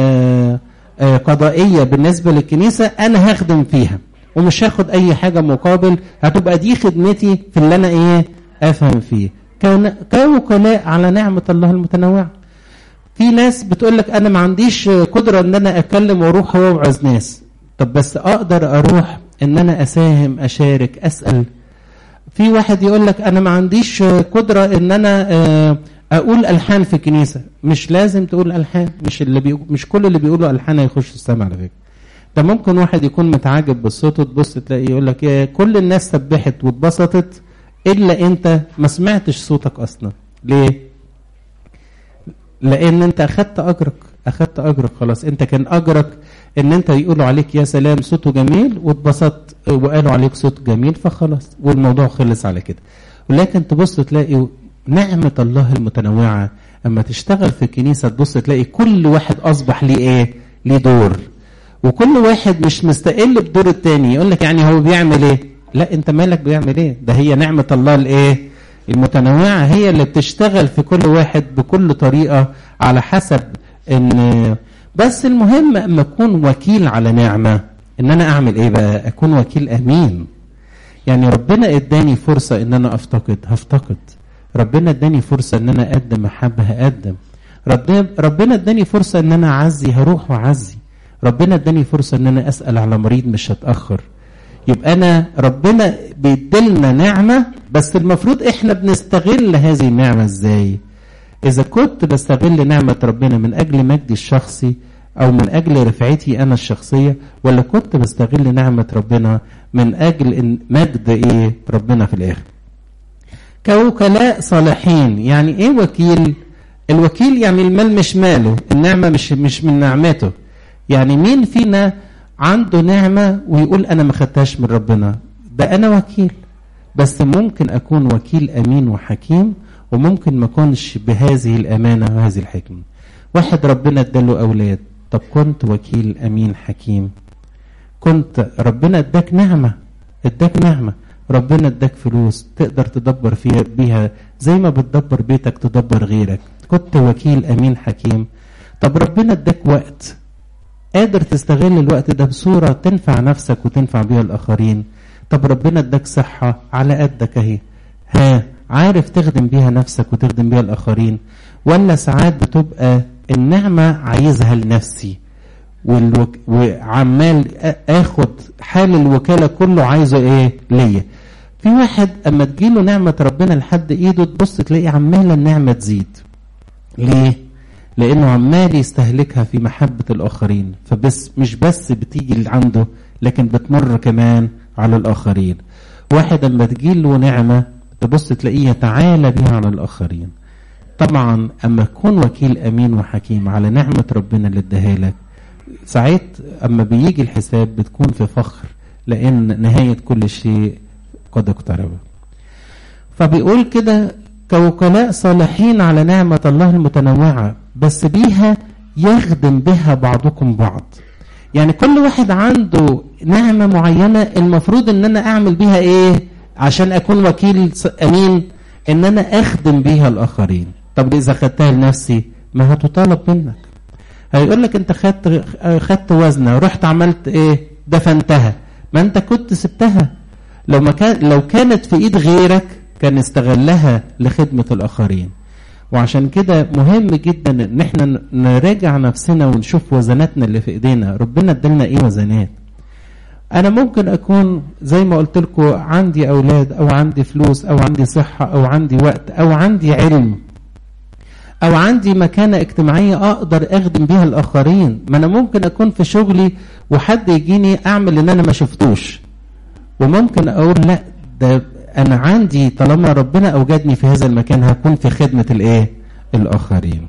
قضائية بالنسبة للكنيسة انا هخدم فيها، ومش هاخد اي حاجة مقابل، هتبقى دي خدمتي في اللي انا ايه؟ افهم فيه. كوكلاء على نعمة الله المتنوعة. في ناس بتقول لك انا ما عنديش قدرة ان انا اتكلم واروح واوعظ ناس، طب بس اقدر اروح ان انا اساهم، اشارك، اسأل. في واحد يقول لك انا ما عنديش قدرة ان انا اقول الحان في الكنيسة، مش لازم تقول الحان، مش اللي بيقول، مش كل اللي بيقولوا الحان هيخش السماء على فكرة. ده ممكن واحد يكون متعجب بالصوت، تبص تلاقي يقول لك يا كل الناس سبحت واتبسطت الا انت ما سمعتش صوتك اصلا. ليه؟ لان انت اخدت اجرك، اخدت اجرك خلاص. انت كان اجرك ان انت يقولوا عليك يا سلام صوته جميل واتبسطت وقالوا عليك صوت جميل، فخلاص والموضوع خلص على كده. ولكن تبص تلاقي نعمة الله المتنوعة اما تشتغل في الكنيسة، تبص تلاقي كل واحد اصبح ليه ايه؟ ليه دور، وكل واحد مش مستقل بدور التاني. يقول لك يعني هو بيعمل ايه؟ لا انت مالك بيعمل ايه؟ ده هي نعمة الله الايه؟ المتنوعة، هي اللي بتشتغل في كل واحد بكل طريقة على حسب ان. بس المهم اما اكون وكيل على نعمة، ان انا اعمل ايه بقى؟ اكون وكيل امين. يعني ربنا اداني فرصة ان انا افتقد، هفتقد. ربنا اداني فرصة ان انا اقدم محبة، هقدم. ربنا اداني فرصة ان انا اعزي، هروح واعزي. ربنا اداني فرصة ان انا اسأل على مريض، مش هتأخر. يبقى انا ربنا بيدلنا نعمة، بس المفروض احنا بنستغل هذه النعمة ازاي؟ اذا كنت بستغل نعمة ربنا من اجل مجدي الشخصي او من اجل رفعتي انا الشخصية، ولا كنت بستغل نعمة ربنا من اجل مجد ايه؟ ربنا في الاخر. كوكلاء صالحين، يعني ايه وكيل؟ الوكيل يعني المال مش ماله، النعمة مش مش من نعمته. يعني مين فينا عنده نعمة ويقول أنا ما خدتهاش من ربنا؟ ده أنا وكيل، بس ممكن أكون وكيل أمين وحكيم وممكن ما كونش بهذه الامانه وهذه الحكمه. واحد ربنا اداله اولاد، طب كنت وكيل امين حكيم، كنت ربنا اداك نعمه، اداك نعمه، ربنا اداك فلوس تقدر تدبر فيها بيها زي ما بتدبر بيتك تدبر غيرك، كنت وكيل امين حكيم. طب ربنا اداك وقت قادر تستغل الوقت ده بصوره تنفع نفسك وتنفع بيها الاخرين. طب ربنا اداك صحه على قدك اهي، ها عارف تخدم بيها نفسك وتخدم بيها الاخرين؟ ولا ساعات بتبقى النعمه عايزها لنفسي والوك... وعمال اخد حال الوكاله كله عايزه ايه ليا. في واحد اما تجيله نعمه ربنا لحد ايده تبص تلاقي عماله النعمه تزيد. ليه؟ لانه عمال يستهلكها في محبه الاخرين، فبس مش بس بتيجي اللي عنده لكن بتمر كمان على الاخرين. واحد اما تجيله نعمه تبص تلاقيه يتعالى بيها على الاخرين. طبعا اما تكون وكيل امين وحكيم على نعمه ربنا اللي اداها لك، ساعات اما بيجي الحساب بتكون في فخر، لان نهايه كل شيء قد اقترب. فبيقول كده كوكلاء صالحين على نعمه الله المتنوعه، بس بيها يخدم بها بعضكم بعض. يعني كل واحد عنده نعمه معينه المفروض ان انا اعمل بيها ايه عشان اكون وكيل امين، ان انا اخدم بيها الاخرين. طب اذا خدتها لنفسي ما هتطالب منك، هيقول لك انت خدت خدت وزنه رحت عملت ايه دفنتها، ما انت كنت سبتها. لو ما كان لو كانت في ايد غيرك كان استغلها لخدمه الاخرين. وعشان كده مهم جدا ان احنا نراجع نفسنا ونشوف وزناتنا اللي في ايدينا. ربنا ادالنا ايه وزنات؟ انا ممكن اكون زي ما قلت لكم عندي اولاد او عندي فلوس او عندي صحه او عندي وقت او عندي علم او عندي مكانه اجتماعيه اقدر اخدم بيها الاخرين. ما انا ممكن اكون في شغلي وحد يجيني اعمل ان انا ما شفتوش، وممكن اقول لا ده انا عندي طالما ربنا اوجدني في هذا المكان هكون في خدمه الايه الاخرين.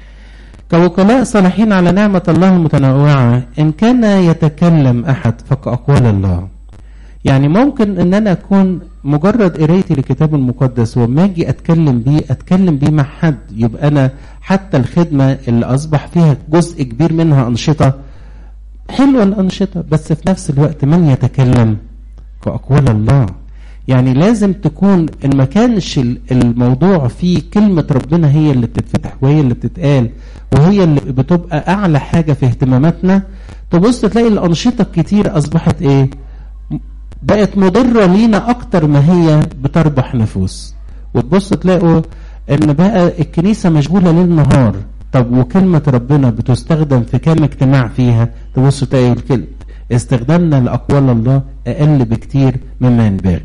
كوكلاء صالحين على نعمه الله المتنوعه، ان كان يتكلم احد فكأقوال الله. يعني ممكن ان انا اكون مجرد قرايتي للكتاب المقدس وما اجي اتكلم بيه اتكلم بيه مع حد، يبقى انا حتى الخدمه اللي اصبح فيها جزء كبير منها انشطه حلوه، الانشطه بس في نفس الوقت من يتكلم كأقوال الله. يعني لازم تكون ان ما كانش الموضوع فيه كلمه ربنا هي اللي بتتفتح وهي اللي بتتقال وهي اللي بتبقى اعلى حاجه في اهتماماتنا، تبص تلاقي الانشطه الكتير اصبحت ايه بقت مضره لينا اكتر ما هي بتربح نفوس. وتبص تلاقوا ان بقى الكنيسه مشغوله ليل نهار، طب وكلمه ربنا بتستخدم في كام اجتماع فيها؟ تبص تلاقي الكلمه استخدامنا لاقوال الله اقل بكتير مما ينبغي.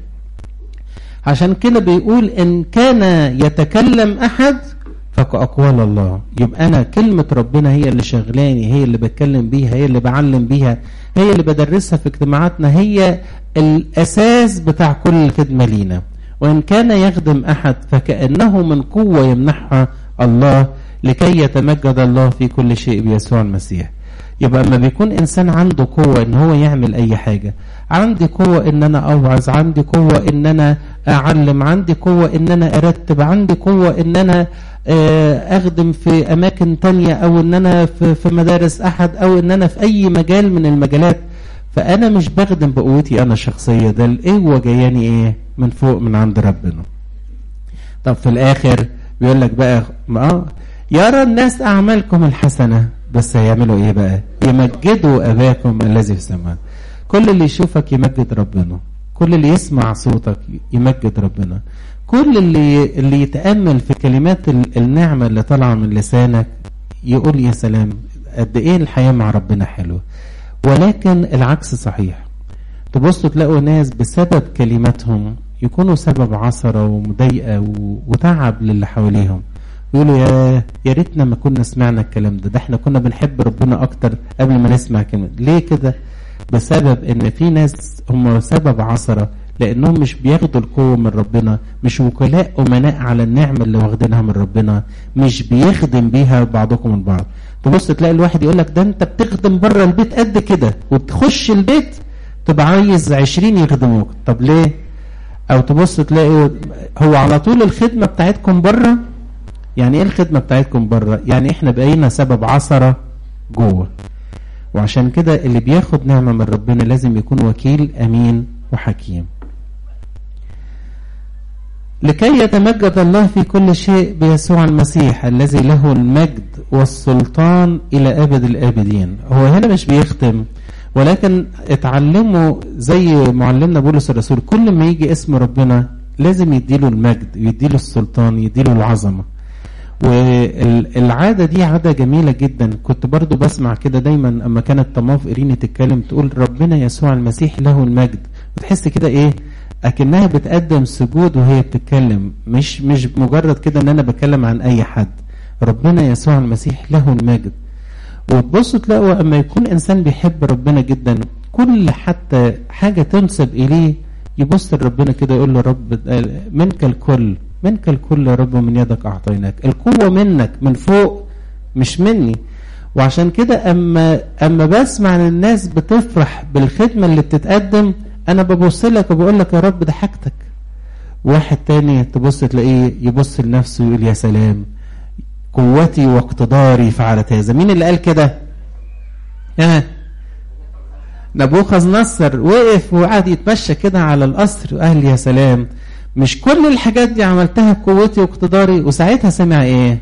عشان كده بيقول ان كان يتكلم احد فكأقوال الله. يبقى انا كلمه ربنا هي اللي شغلاني، هي اللي بتكلم بيها، هي اللي بعلم بيها، هي اللي بدرسها في اجتماعاتنا، هي الاساس بتاع كل خدمه لينا. وان كان يخدم احد فكأنه من قوه يمنحها الله لكي يتمجد الله في كل شيء بيسوع المسيح. يبقى لما بيكون انسان عنده قوه ان هو يعمل اي حاجه، عندي قوه ان انا اوعظ، عندي قوه ان انا اعلم، عندي قوه ان انا ارتب، عندي قوه ان انا اخدم في اماكن تانية، او ان انا في مدارس احد، او ان انا في اي مجال من المجالات، فانا مش بخدم بقوتي انا الشخصيه، ده القوه جاياني ايه من فوق من عند ربنا. طب في الاخر بيقول لك بقى اه يرى الناس اعمالكم الحسنه، بس هيعملوا ايه بقى؟ يمجدوا اباكم الذي في السماء. كل اللي يشوفك يمجد ربنا، كل اللي يسمع صوتك يمجد ربنا، كل اللي اللي يتامل في كلمات النعمه اللي طالعه من لسانك يقول يا سلام قد ايه الحياه مع ربنا حلوه. ولكن العكس صحيح، تبصوا تلاقوا ناس بسبب كلماتهم يكونوا سبب عثره ومضايقه وتعب للي حواليهم، يقولوا يا يا ريتنا ما كنا سمعنا الكلام ده، ده احنا كنا بنحب ربنا اكتر قبل ما نسمع كلمه. ليه كده؟ بسبب ان في ناس هم سبب عثره، لانهم مش بياخدوا القوه من ربنا، مش وكلاء امناء على النعمه اللي واخدينها من ربنا، مش بيخدم بيها بعضكم من بعض. تبص تلاقي الواحد يقول لك ده انت بتخدم بره البيت قد كده، وتخش البيت تبقى عايز عشرين يخدموك. طب ليه؟ او تبص تلاقي هو على طول الخدمة بتاعتكم بره. يعني ايه الخدمة بتاعتكم بره؟ يعني احنا بقينا سبب عثرة جوه. وعشان كده اللي بياخد نعمة من ربنا لازم يكون وكيل امين وحكيم. لكي يتمجد الله في كل شيء بيسوع المسيح الذي له المجد والسلطان الى ابد الابدين. هو هنا مش بيختم، ولكن اتعلموا زي معلمنا بولس الرسول، كل ما يجي اسم ربنا لازم يديله المجد، يديله السلطان، يديله العظمة. والعادة دي عادة جميلة جدا. كنت برضو بسمع كده دايما اما كانت طماف إيريني تتكلم تقول ربنا يسوع المسيح له المجد، وتحس كده ايه اكنها بتقدم سجود وهي بتتكلم، مش مش مجرد كده ان انا بتكلم عن اي حد. ربنا يسوع المسيح له المجد. وتبصوا تلاقوا اما يكون انسان بيحب ربنا جدا، كل حتى حاجة تنسب اليه يبص لربنا كده يقول له رب منك الكل، منك الكل يا رب، من يدك اعطيناك. القوة منك من فوق مش مني. وعشان كده اما اما بسمع عن الناس بتفرح بالخدمة اللي بتتقدم، انا ببص لك وبقول لك يا رب ده حاجتك. واحد تاني تبص تلاقيه يبص لنفسه ويقول يا سلام، قوتي واقتداري فعلت هذا. مين اللي قال كده؟ ها نبوخذ نصر وقف وقعد يتمشى كده على القصر وقال يا سلام، مش كل الحاجات دي عملتها بقوتي واقتداري. وساعتها سمع ايه؟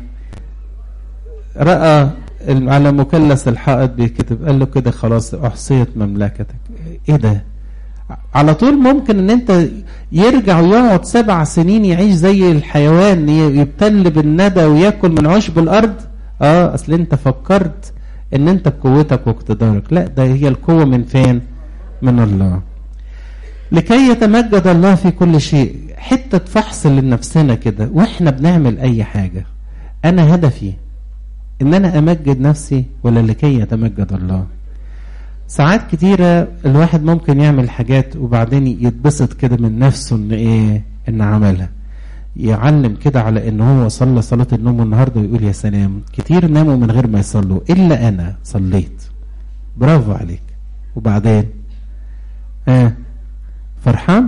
رأى على مثلث الحائط بيكتب، قال له كده خلاص احصيت مملكتك. ايه ده؟ على طول ممكن ان انت يرجع ويقعد سبع سنين يعيش زي الحيوان، يبتل بالندى ويأكل من عشب الارض. اه اصل انت فكرت ان انت بقوتك واقتدارك. لا، ده هي القوة من فين؟ من الله. لكي يتمجد الله في كل شيء. حتة فحص لنفسنا كده واحنا بنعمل اي حاجة، انا هدفي ان انا امجد نفسي ولا لكي يتمجد الله؟ ساعات كتيرة الواحد ممكن يعمل حاجات وبعدين يتبسط كده من نفسه ان ايه ان عملها، يعلم كده على ان هو صلى صلاة النوم النهاردة ويقول يا سلام، كتير ناموا من غير ما يصلوا الا انا صليت، برافو عليك. وبعدين اه فرحان.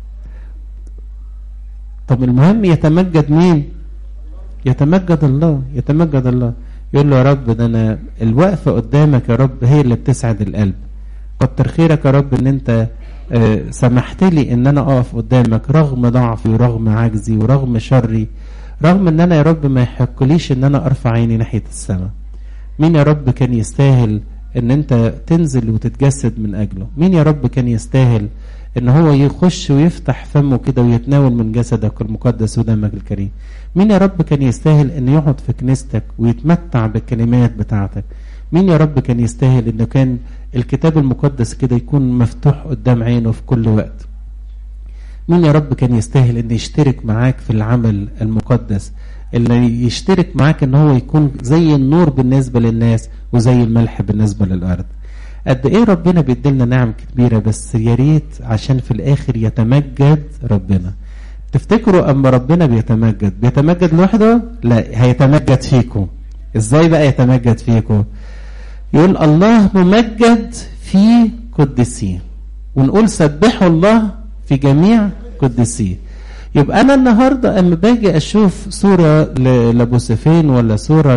طب المهم يتمجد مين؟ يتمجد الله. يتمجد الله، يقول له يا رب ده انا الوقفة قدامك يا رب هي اللي بتسعد القلب. كتر خيرك يا رب ان انت آه سمحت لي ان انا اقف قدامك رغم ضعفي ورغم عجزي ورغم شري، رغم ان انا يا رب ما يحقليش ان انا ارفع عيني ناحية السماء. مين يا رب كان يستاهل ان انت تنزل وتتجسد من اجله؟ مين يا رب كان يستاهل ان هو يخش ويفتح فمه كده ويتناول من جسدك المقدس ودمك الكريم؟ مين يا رب كان يستاهل ان يقعد في كنيستك ويتمتع بالكلمات بتاعتك؟ مين يا رب كان يستاهل انه كان الكتاب المقدس كده يكون مفتوح قدام عينه في كل وقت؟ مين يا رب كان يستاهل ان يشترك معاك في العمل المقدس، اللي يشترك معاك ان هو يكون زي النور بالنسبة للناس وزي الملح بالنسبة للارض؟ قد ايه ربنا بيدلنا نعم كبيرة، بس يا ريت عشان في الاخر يتمجد ربنا. تفتكروا اما ربنا بيتمجد بيتمجد لوحده؟ لا، هيتمجد فيكم. ازاي بقى يتمجد فيكم؟ يقول الله ممجد في قدسيه، ونقول سبحوا الله في جميع قدسيه. يبقى انا النهارده اما باجي اشوف صوره لابوسفين ولا صوره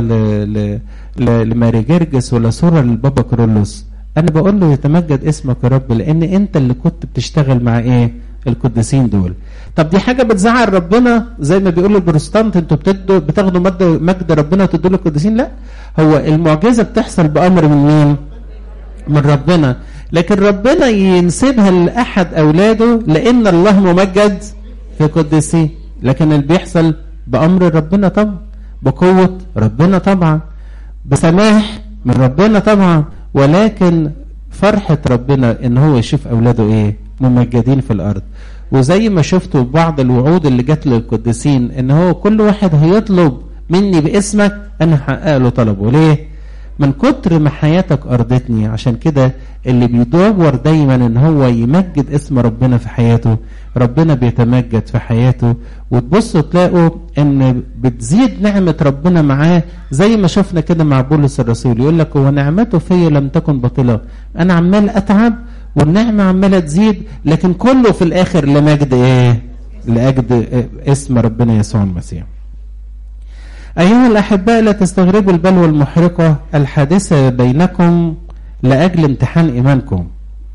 لماري جرجس ولا صوره للبابا كرولوس، انا بقول له يتمجد اسمك يا رب، لان انت اللي كنت بتشتغل مع ايه؟ القديسين دول. طب دي حاجه بتزعل ربنا زي ما بيقولوا البروتستانت انتوا بتدوا بتاخدوا مجد ربنا وتدوا له القديسين؟ لا، هو المعجزه بتحصل بامر من مين؟ من ربنا. لكن ربنا ينسبها لاحد اولاده لان الله ممجد في قدسيه، لكن اللي بيحصل بامر ربنا طبعا، بقوه ربنا طبعا، بسماح من ربنا طبعا. ولكن فرحة ربنا ان هو يشوف اولاده ايه؟ ممجدين في الارض. وزي ما شفتوا بعض الوعود اللي جات للقديسين ان هو كل واحد هيطلب مني باسمك انا هحقق له طلبه. ليه؟ من كتر ما حياتك ارضتني. عشان كده اللي بيدور دايما ان هو يمجد اسم ربنا في حياته، ربنا بيتمجد في حياته. وتبصوا تلاقوا ان بتزيد نعمة ربنا معاه، زي ما شفنا كده مع بولس الرسول. يقول لك هو نعمته فيا لم تكن باطلة، انا عمال اتعب والنعمة عمالة تزيد، لكن كله في الاخر لمجد ايه؟ لأجل اسم ربنا يسوع المسيح. أيها الأحباء، لا تستغربوا البلوى المحرقة الحادثة بينكم لأجل امتحان إيمانكم.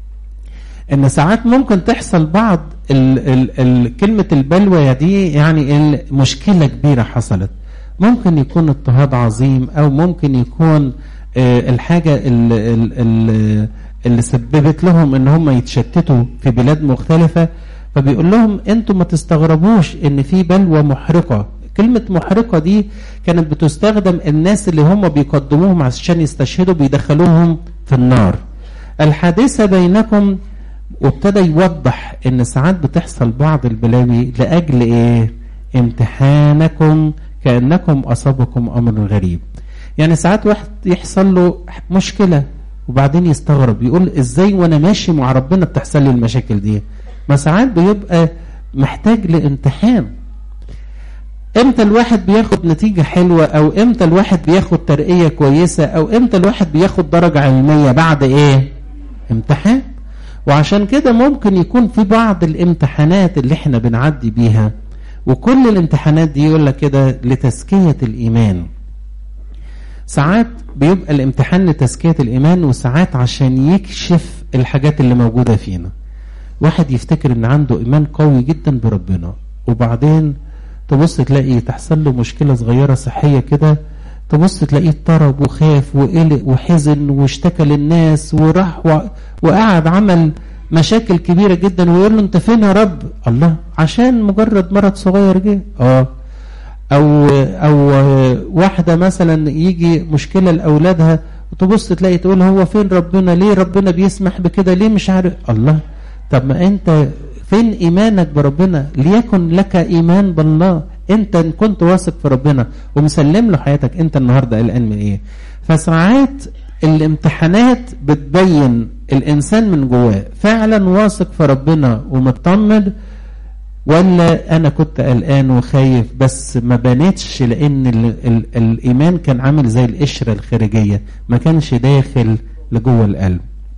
إن ساعات ممكن تحصل بعض ال ال ال كلمة البلوى دي يعني مشكلة كبيرة حصلت، ممكن يكون اضطهاد عظيم، أو ممكن يكون آه الحاجة اللي, اللي, اللي سببت لهم إن هم يتشتتوا في بلاد مختلفة. فبيقول لهم أنتم ما تستغربوش إن في بلوى محرقة. كلمة محرقة دي كانت بتستخدم الناس اللي هم بيقدموهم عشان يستشهدوا بيدخلوهم في النار. الحادثة بينكم، وابتدى يوضح ان ساعات بتحصل بعض البلاوي لأجل ايه؟ امتحانكم كأنكم أصابكم أمر غريب. يعني ساعات واحد يحصل له مشكلة وبعدين يستغرب يقول ازاي وانا ماشي مع ربنا بتحصل لي المشاكل دي؟ ما ساعات بيبقى محتاج لامتحان. امتى الواحد بياخد نتيجة حلوة، او امتى الواحد بياخد ترقية كويسة، او امتى الواحد بياخد درجة علمية؟ بعد ايه؟ امتحان. وعشان كده ممكن يكون في بعض الامتحانات اللي احنا بنعدي بيها، وكل الامتحانات دي يقول لك كده لتزكية الإيمان. ساعات بيبقى الامتحان لتزكية الإيمان، وساعات عشان يكشف الحاجات اللي موجودة فينا. واحد يفتكر ان عنده إيمان قوي جدا بربنا، وبعدين تبص تلاقي تحصل له مشكلة صغيرة صحية كده، تبص تلاقيه اضطرب وخاف وقلق وحزن واشتكى للناس وراح و... وقعد عمل مشاكل كبيرة جدا، ويقول له انت فين يا رب؟ الله، عشان مجرد مرض صغير جه. اه او او واحدة مثلا يجي مشكلة لأولادها، وتبص تلاقي تقول هو فين ربنا؟ ليه ربنا بيسمح بكده؟ ليه مش عارف؟ الله، طب ما انت فين ايمانك بربنا؟ ليكن لك ايمان بالله. انت ان كنت واثق في ربنا ومسلم له حياتك، انت النهارده قلقان من ايه؟ فساعات الامتحانات بتبين الانسان من جواه فعلا واثق في ربنا ومطمن، ولا انا كنت قلقان وخايف بس ما بانتش، لان ال ال الايمان كان عامل زي القشره الخارجيه، ما كانش داخل لجوه القلب.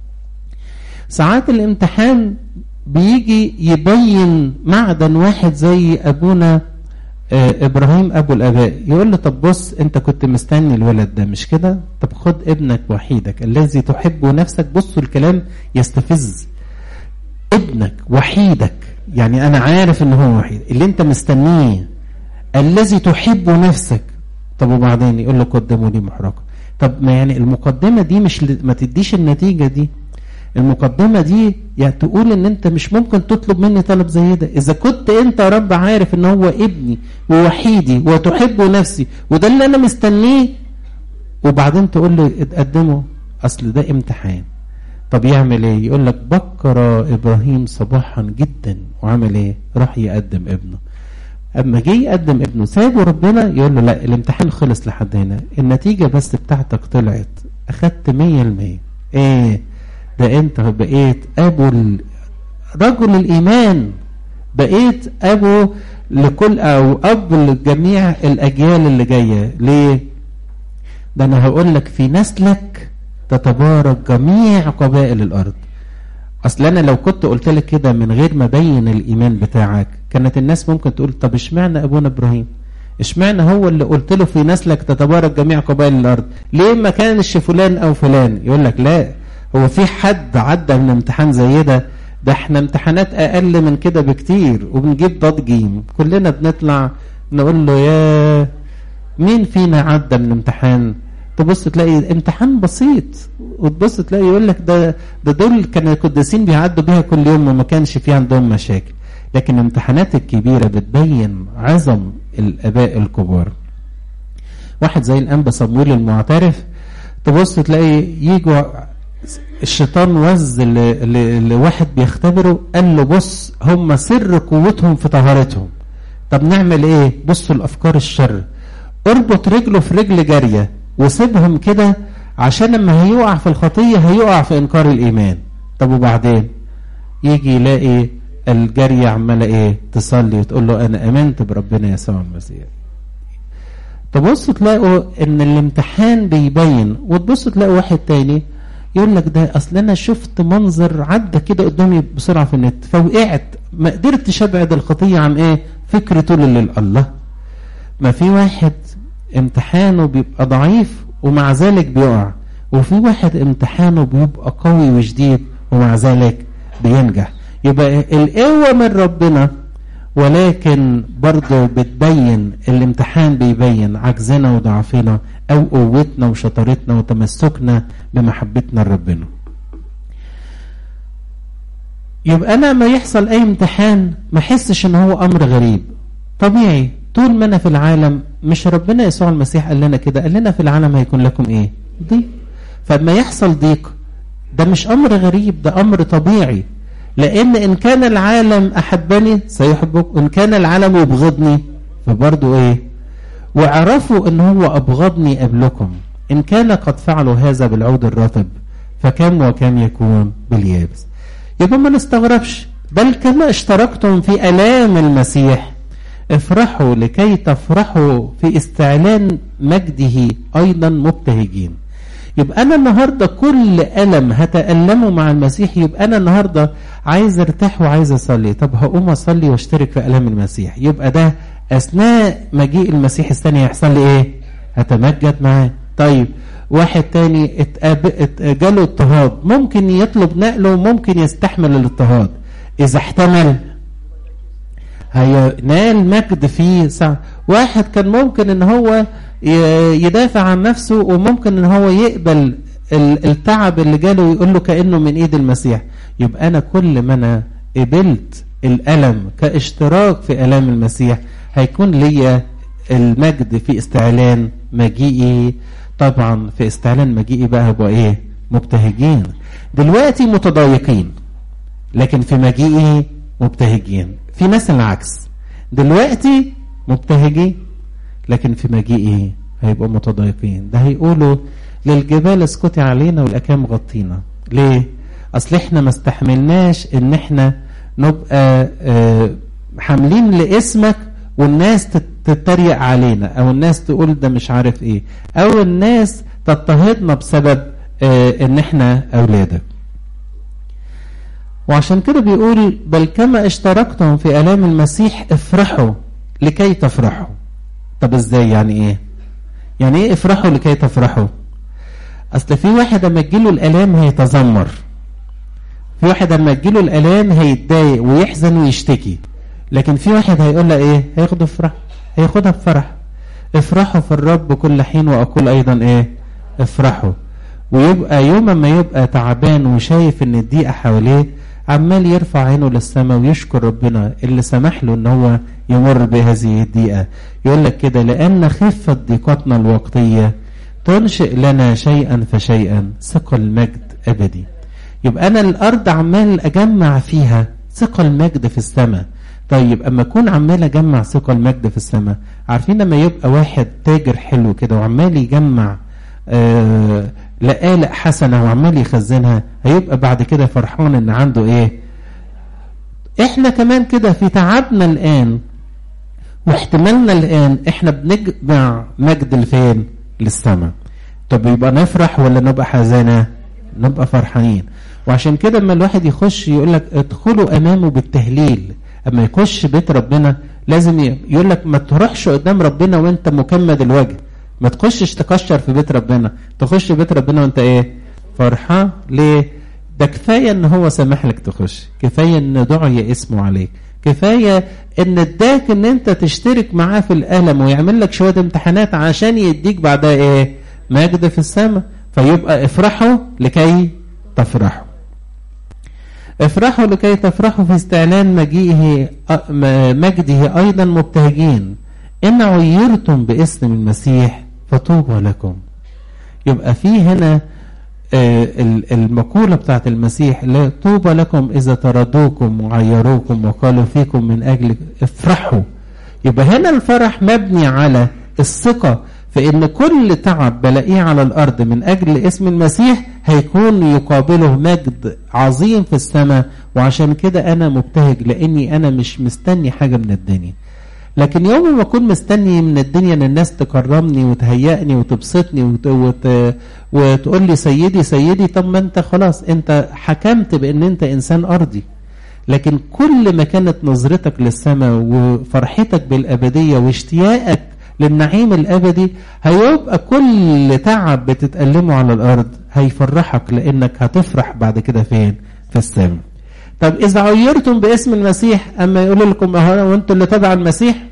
ساعات الامتحان بيجي يبين معدن واحد زي ابونا آه ابراهيم ابو الاباء، يقول له طب بص، انت كنت مستني الولد ده مش كده؟ طب خد ابنك وحيدك الذي تحبه نفسك. بصوا الكلام يستفز، ابنك وحيدك، يعني انا عارف ان هو وحيد اللي انت مستنيه، الذي تحبه نفسك. طب وبعدين يقول له قدموا لي محرقه. طب ما يعني المقدمه دي مش ما تديش النتيجه دي. المقدمة دي يعني تقول ان انت مش ممكن تطلب مني طلب زي ده. اذا كنت انت يا رب عارف ان هو ابني ووحيدي وتحبه نفسي وده اللي انا مستنيه، وبعدين تقول لي اتقدمه، اصل ده امتحان. طب يعمل ايه؟ يقول لك بكر ابراهيم صباحا جدا، وعمل ايه؟ راح يقدم ابنه. اما جه يقدم ابنه سابه ربنا، يقول له لا، الامتحان خلص لحد هنا، النتيجة بس بتاعتك طلعت، اخدت مية المية. ايه ده؟ انت بقيت ابو رجل الايمان، بقيت ابو لكل او اب لجميع الاجيال اللي جايه. ليه؟ ده انا هقول لك في نسلك تتبارك جميع قبائل الارض. اصل انا لو كنت قلت لك كده من غير ما بين الايمان بتاعك، كانت الناس ممكن تقول طب اشمعنى ابونا ابراهيم؟ اشمعنى هو اللي قلت له في نسلك تتبارك جميع قبائل الارض؟ ليه ما كانش فلان او فلان؟ يقول لك لا، هو في حد عدى من امتحان زي ده؟ ده احنا امتحانات اقل من كده بكتير وبنجيب ضاد جيم، كلنا بنطلع نقول له يا مين فينا عدى من امتحان؟ تبص تلاقي امتحان بسيط، وتبص تلاقي يقول لك ده ده دول كانوا القديسين بيعدوا بيها كل يوم وما كانش في عندهم مشاكل. لكن الامتحانات الكبيرة بتبين عظم الاباء الكبار. واحد زي الانبا صمويل المعترف، تبص تلاقي يجوا الشيطان وز لواحد بيختبره، قال له بص هم سر قوتهم في طهارتهم. طب نعمل ايه؟ بصوا الافكار الشر، اربط رجله في رجل جارية وسيبهم كده، عشان لما هيقع في الخطية هيقع في انكار الايمان. طب وبعدين يجي يلاقي الجارية عمالة ايه؟ تصلي وتقول له انا امنت بربنا يسوع المسيح. تبصوا تلاقوا ان الامتحان بيبين، وتبصوا تلاقوا واحد تاني يقول لك ده اصل انا شفت منظر عدى كده قدامي بسرعه في النت فوقعت، ما قدرتش ابعد الخطيه عن ايه؟ فكر طول الليل. الله، ما في واحد امتحانه بيبقى ضعيف ومع ذلك بيقع، وفي واحد امتحانه بيبقى قوي وشديد ومع ذلك بينجح. يبقى القوة من ربنا، ولكن برضه بتبين الامتحان بيبين عجزنا وضعفنا او قوتنا وشطارتنا وتمسكنا بمحبتنا لربنا. يبقى انا ما يحصل اي امتحان ما احسش ان هو امر غريب طبيعي. طول ما انا في العالم، مش ربنا يسوع المسيح قال لنا كده؟ قال لنا في العالم هيكون لكم ايه؟ ضيق. فلما يحصل ضيق ده مش امر غريب، ده امر طبيعي. لان ان كان العالم احبني سيحبك، وان كان العالم يبغضني فبرضه ايه؟ وعرفوا ان هو ابغضني قبلكم، ان كان قد فعلوا هذا بالعود الرطب فكم وكم يكون باليابس. يبقى ما نستغربش، بل كما اشتركتم في الام المسيح افرحوا لكي تفرحوا في استعلان مجده ايضا مبتهجين. يبقى انا النهارده كل الم هتألمه مع المسيح، يبقى انا النهارده عايز ارتاح وعايز اصلي، طب هقوم اصلي واشترك في الام المسيح. يبقى ده اثناء مجيء المسيح الثاني هيحصل لي ايه؟ هتمجد معاه. طيب واحد تاني اتقاب... جاله اضطهاد، ممكن يطلب نقله وممكن يستحمل الاضطهاد. اذا احتمل هينال مجد في ساعة. واحد كان ممكن ان هو يدافع عن نفسه، وممكن ان هو يقبل التعب اللي جاله ويقول له كأنه من ايد المسيح. يبقى انا كل ما انا قبلت الألم كاشتراك في ألام المسيح هيكون لي المجد في استعلان مجيئي. طبعا في استعلان مجيئي بقى هو ايه؟ مبتهجين. دلوقتي متضايقين لكن في مجيئي مبتهجين. في ناس العكس، دلوقتي مبتهجين لكن في مجيئه هيبقوا متضايقين. ده هيقولوا للجبال اسكتي علينا والاكام غطينا. ليه؟ اصل احنا ما استحملناش ان احنا نبقى اه حاملين لاسمك والناس تتريق علينا، او الناس تقول ده مش عارف ايه، او الناس تضطهدنا بسبب اه ان احنا اولادك. وعشان كده بيقول بل كما اشتركتم في آلام المسيح افرحوا لكي تفرحوا. طب ازاي؟ يعني ايه؟ يعني ايه افرحوا لكي تفرحوا؟ اصل في واحد اما تجيله الآلام هيتذمر، في واحد اما تجيله الآلام هيتضايق ويحزن ويشتكي، لكن في واحد هيقول له ايه؟ هياخده فرح، هياخدها بفرح. افرحوا في الرب كل حين واقول ايضا ايه؟ افرحوا. ويبقى يوم ما يبقى تعبان وشايف ان الضيقه حواليه عمال يرفع عينه للسماء ويشكر ربنا اللي سمح له ان هو يمر بهذه الضيقه. يقول لك كده لان خفه ضيقتنا الوقتيه تنشئ لنا شيئا فشيئا ثقل مجد ابدي. يبقى انا الارض عمال اجمع فيها ثقل مجد في السماء. طيب اما اكون عمال اجمع ثقل مجد في السماء، عارفين لما يبقى واحد تاجر حلو كده وعمال يجمع آه لقالق حسنة وعمال يخزنها، هيبقى بعد كده فرحان ان عنده ايه؟ احنا كمان كده في تعبنا الان واحتمالنا الان احنا بنجمع مجد لفين؟ للسماء. طب يبقى نفرح ولا نبقى حزانة؟ نبقى فرحانين. وعشان كده اما الواحد يخش يقول لك ادخلوا امامه بالتهليل. اما يخش بيت ربنا لازم يقول لك ما تروحش قدام ربنا وانت مكمد الوجه، ما تخشش تكشر في بيت ربنا، تخش بيت ربنا وانت ايه؟ فرحان. ليه؟ ده كفايه ان هو سامح لك تخش، كفايه ان دعي اسمه عليك، كفايه ان اداك ان انت تشترك معاه في الالم ويعمل لك شويه امتحانات عشان يديك بعدها ايه؟ مجد في السماء. فيبقى افرحوا لكي تفرحوا. افرحوا لكي تفرحوا في استعلان مجيئه مجده ايضا مبتهجين ان عيرتم باسم المسيح فطوبى لكم. يبقى في هنا آه المقولة بتاعت المسيح لا طوبى لكم إذا طردوكم وعيروكم وقالوا فيكم من أجل افرحوا. يبقى هنا الفرح مبني على الثقة في ان كل تعب بلاقيه على الأرض من أجل اسم المسيح هيكون يقابله مجد عظيم في السماء. وعشان كده أنا مبتهج لأني أنا مش مستني حاجة من الدنيا، لكن يوم ما اكون مستني من الدنيا ان الناس تكرمني وتهيئني وتبسطني وت... وت... وتقول لي سيدي سيدي، طب ما انت خلاص انت حكمت بان انت انسان ارضي. لكن كل ما كانت نظرتك للسماء وفرحتك بالابديه واشتياقك للنعيم الابدي، هيبقى كل تعب بتتألمه على الارض هيفرحك، لانك هتفرح بعد كده فين؟ في السماء. طب اذا عيرتم باسم المسيح، اما يقول لكم اهو وانتم اللي تبع المسيح،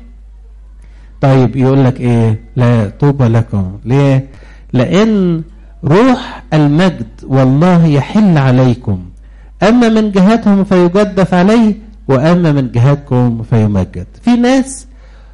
طيب يقول لك ايه؟ لا طوبى لكم. ليه؟ لان روح المجد والله يحل عليكم، اما من جهتهم فيجدف عليه، واما من جهتكم فيمجد. في ناس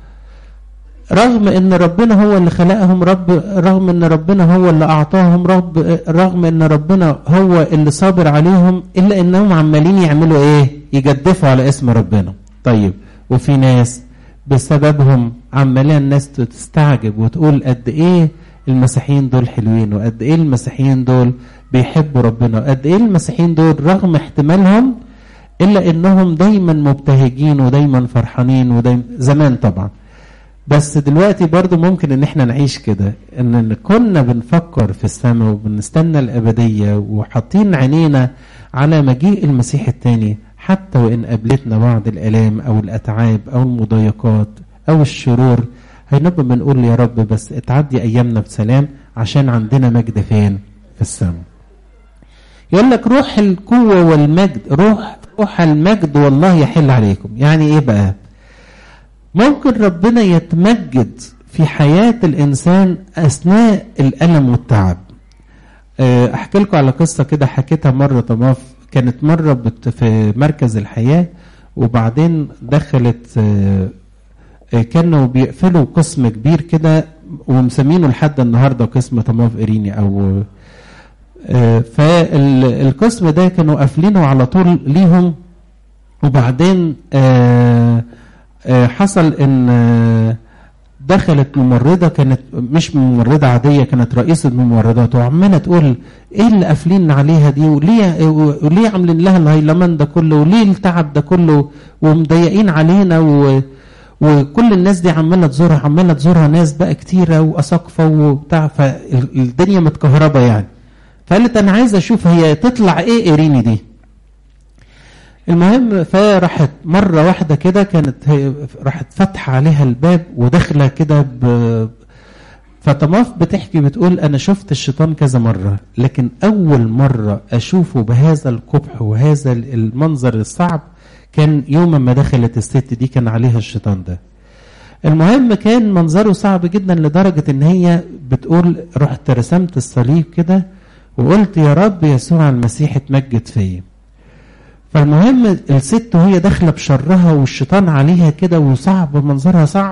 رغم ان ربنا هو اللي خلقهم، رب رغم ان ربنا هو اللي اعطاهم، رب رغم ان ربنا هو اللي صابر عليهم، الا انهم عمالين يعملوا ايه؟ يجدفوا على اسم ربنا. طيب وفي ناس بسببهم عمالين الناس تستعجب وتقول قد ايه المسيحيين دول حلوين، وقد ايه المسيحيين دول بيحبوا ربنا، وقد ايه المسيحيين دول رغم احتمالهم الا انهم دايما مبتهجين ودايما فرحانين ودايما. زمان طبعا، بس دلوقتي برضو ممكن ان احنا نعيش كده، ان كنا بنفكر في السماء وبنستنى الابدية وحاطين عينينا على مجيء المسيح التاني، حتى وان قابلتنا بعض الالام او الاتعاب او المضايقات او الشرور، هنبقى بنقول يا رب بس اتعدي ايامنا بسلام، عشان عندنا مجد فين؟ في السماء. يقول لك روح القوة والمجد، روح روح المجد والله يحل عليكم. يعني ايه بقى؟ ممكن ربنا يتمجد في حياة الإنسان أثناء الألم والتعب. أحكي لكم على قصة كده حكيتها مرة طماف. كانت مرة في مركز الحياة، وبعدين دخلت، كانوا بيقفلوا قسم كبير كده ومسمينه لحد النهاردة قسم طماف إريني، أو فالقسم ده كانوا قافلينه على طول ليهم. وبعدين حصل ان دخلت ممرضة، كانت مش ممرضة عادية، كانت رئيسة الممرضات، وعمالة تقول ايه اللي قافلين عليها دي، وليه وليه عاملين لها الهيلمان ده كله، وليه التعب ده كله، ومضايقين علينا، و وكل الناس دي عمالة تزورها عمالة تزورها ناس بقى كتيرة وأساقفة وبتاع، فالدنيا متكهربة يعني. فقالت انا عايزة اشوف هي تطلع ايه إيريني دي. المهم فراحت مرة واحدة كده، كانت هي راحت فتح عليها الباب وداخله كده ب... فطماف بتحكي بتقول انا شفت الشيطان كذا مرة، لكن اول مرة اشوفه بهذا القبح وهذا المنظر الصعب كان يوم ما دخلت الست دي كان عليها الشيطان ده. المهم كان منظره صعب جدا لدرجة ان هي بتقول رحت رسمت الصليب كده وقلت يا رب يسوع المسيح اتمجد فيا. فالمهم الست وهي داخله بشرها والشيطان عليها كده وصعب منظرها صعب،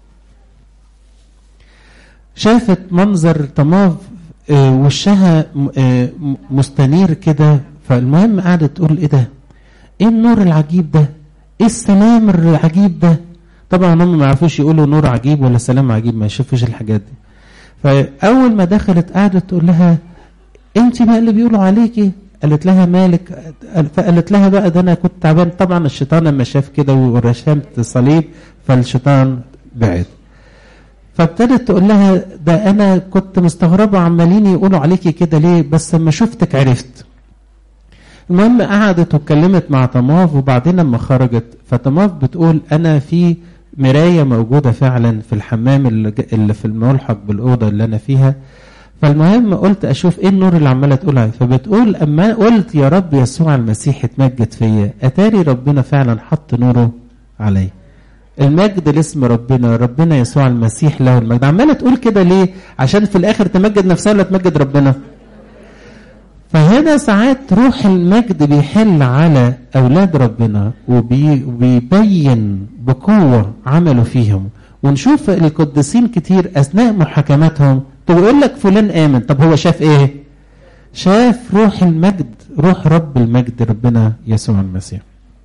شافت منظر طماف وشها مستنير كده. فالمهم قعدت تقول ايه ده؟ ايه النور العجيب ده؟ ايه السلام العجيب ده؟ طبعا هم ما يعرفوش يقولوا نور عجيب ولا سلام عجيب، ما يشوفوش الحاجات دي. فاول ما دخلت قعدت تقول لها انت بقى اللي بيقولوا عليكي؟ قالت لها مالك؟ فقالت لها بقى ده انا كنت تعبان. طبعا الشيطان لما شاف كده ورشمت صليب فالشيطان بعد. فابتدت تقول لها ده انا كنت مستغربه عمالين يقولوا عليكي كده ليه، بس لما شفتك عرفت. المهم قعدت واتكلمت مع طماف، وبعدين لما خرجت فطماف بتقول انا في مرايه موجوده فعلا في الحمام اللي في الملحق بالاوضه اللي انا فيها. فالمهم قلت اشوف ايه النور اللي عماله تقول عليه. فبتقول اما قلت يا رب يسوع المسيح اتمجد فيا، اتاري ربنا فعلا حط نوره علي. المجد لاسم ربنا، ربنا يسوع المسيح له المجد. عماله تقول كده ليه؟ عشان في الاخر تمجد نفسها ولا تمجد ربنا؟ فهنا ساعات روح المجد بيحل على اولاد ربنا وبيبين بقوه عمله فيهم. ونشوف القديسين كتير اثناء محاكماتهم طب يقول لك فلان آمن، طب هو شاف ايه؟ شاف روح المجد، روح رب المجد ربنا يسوع المسيح.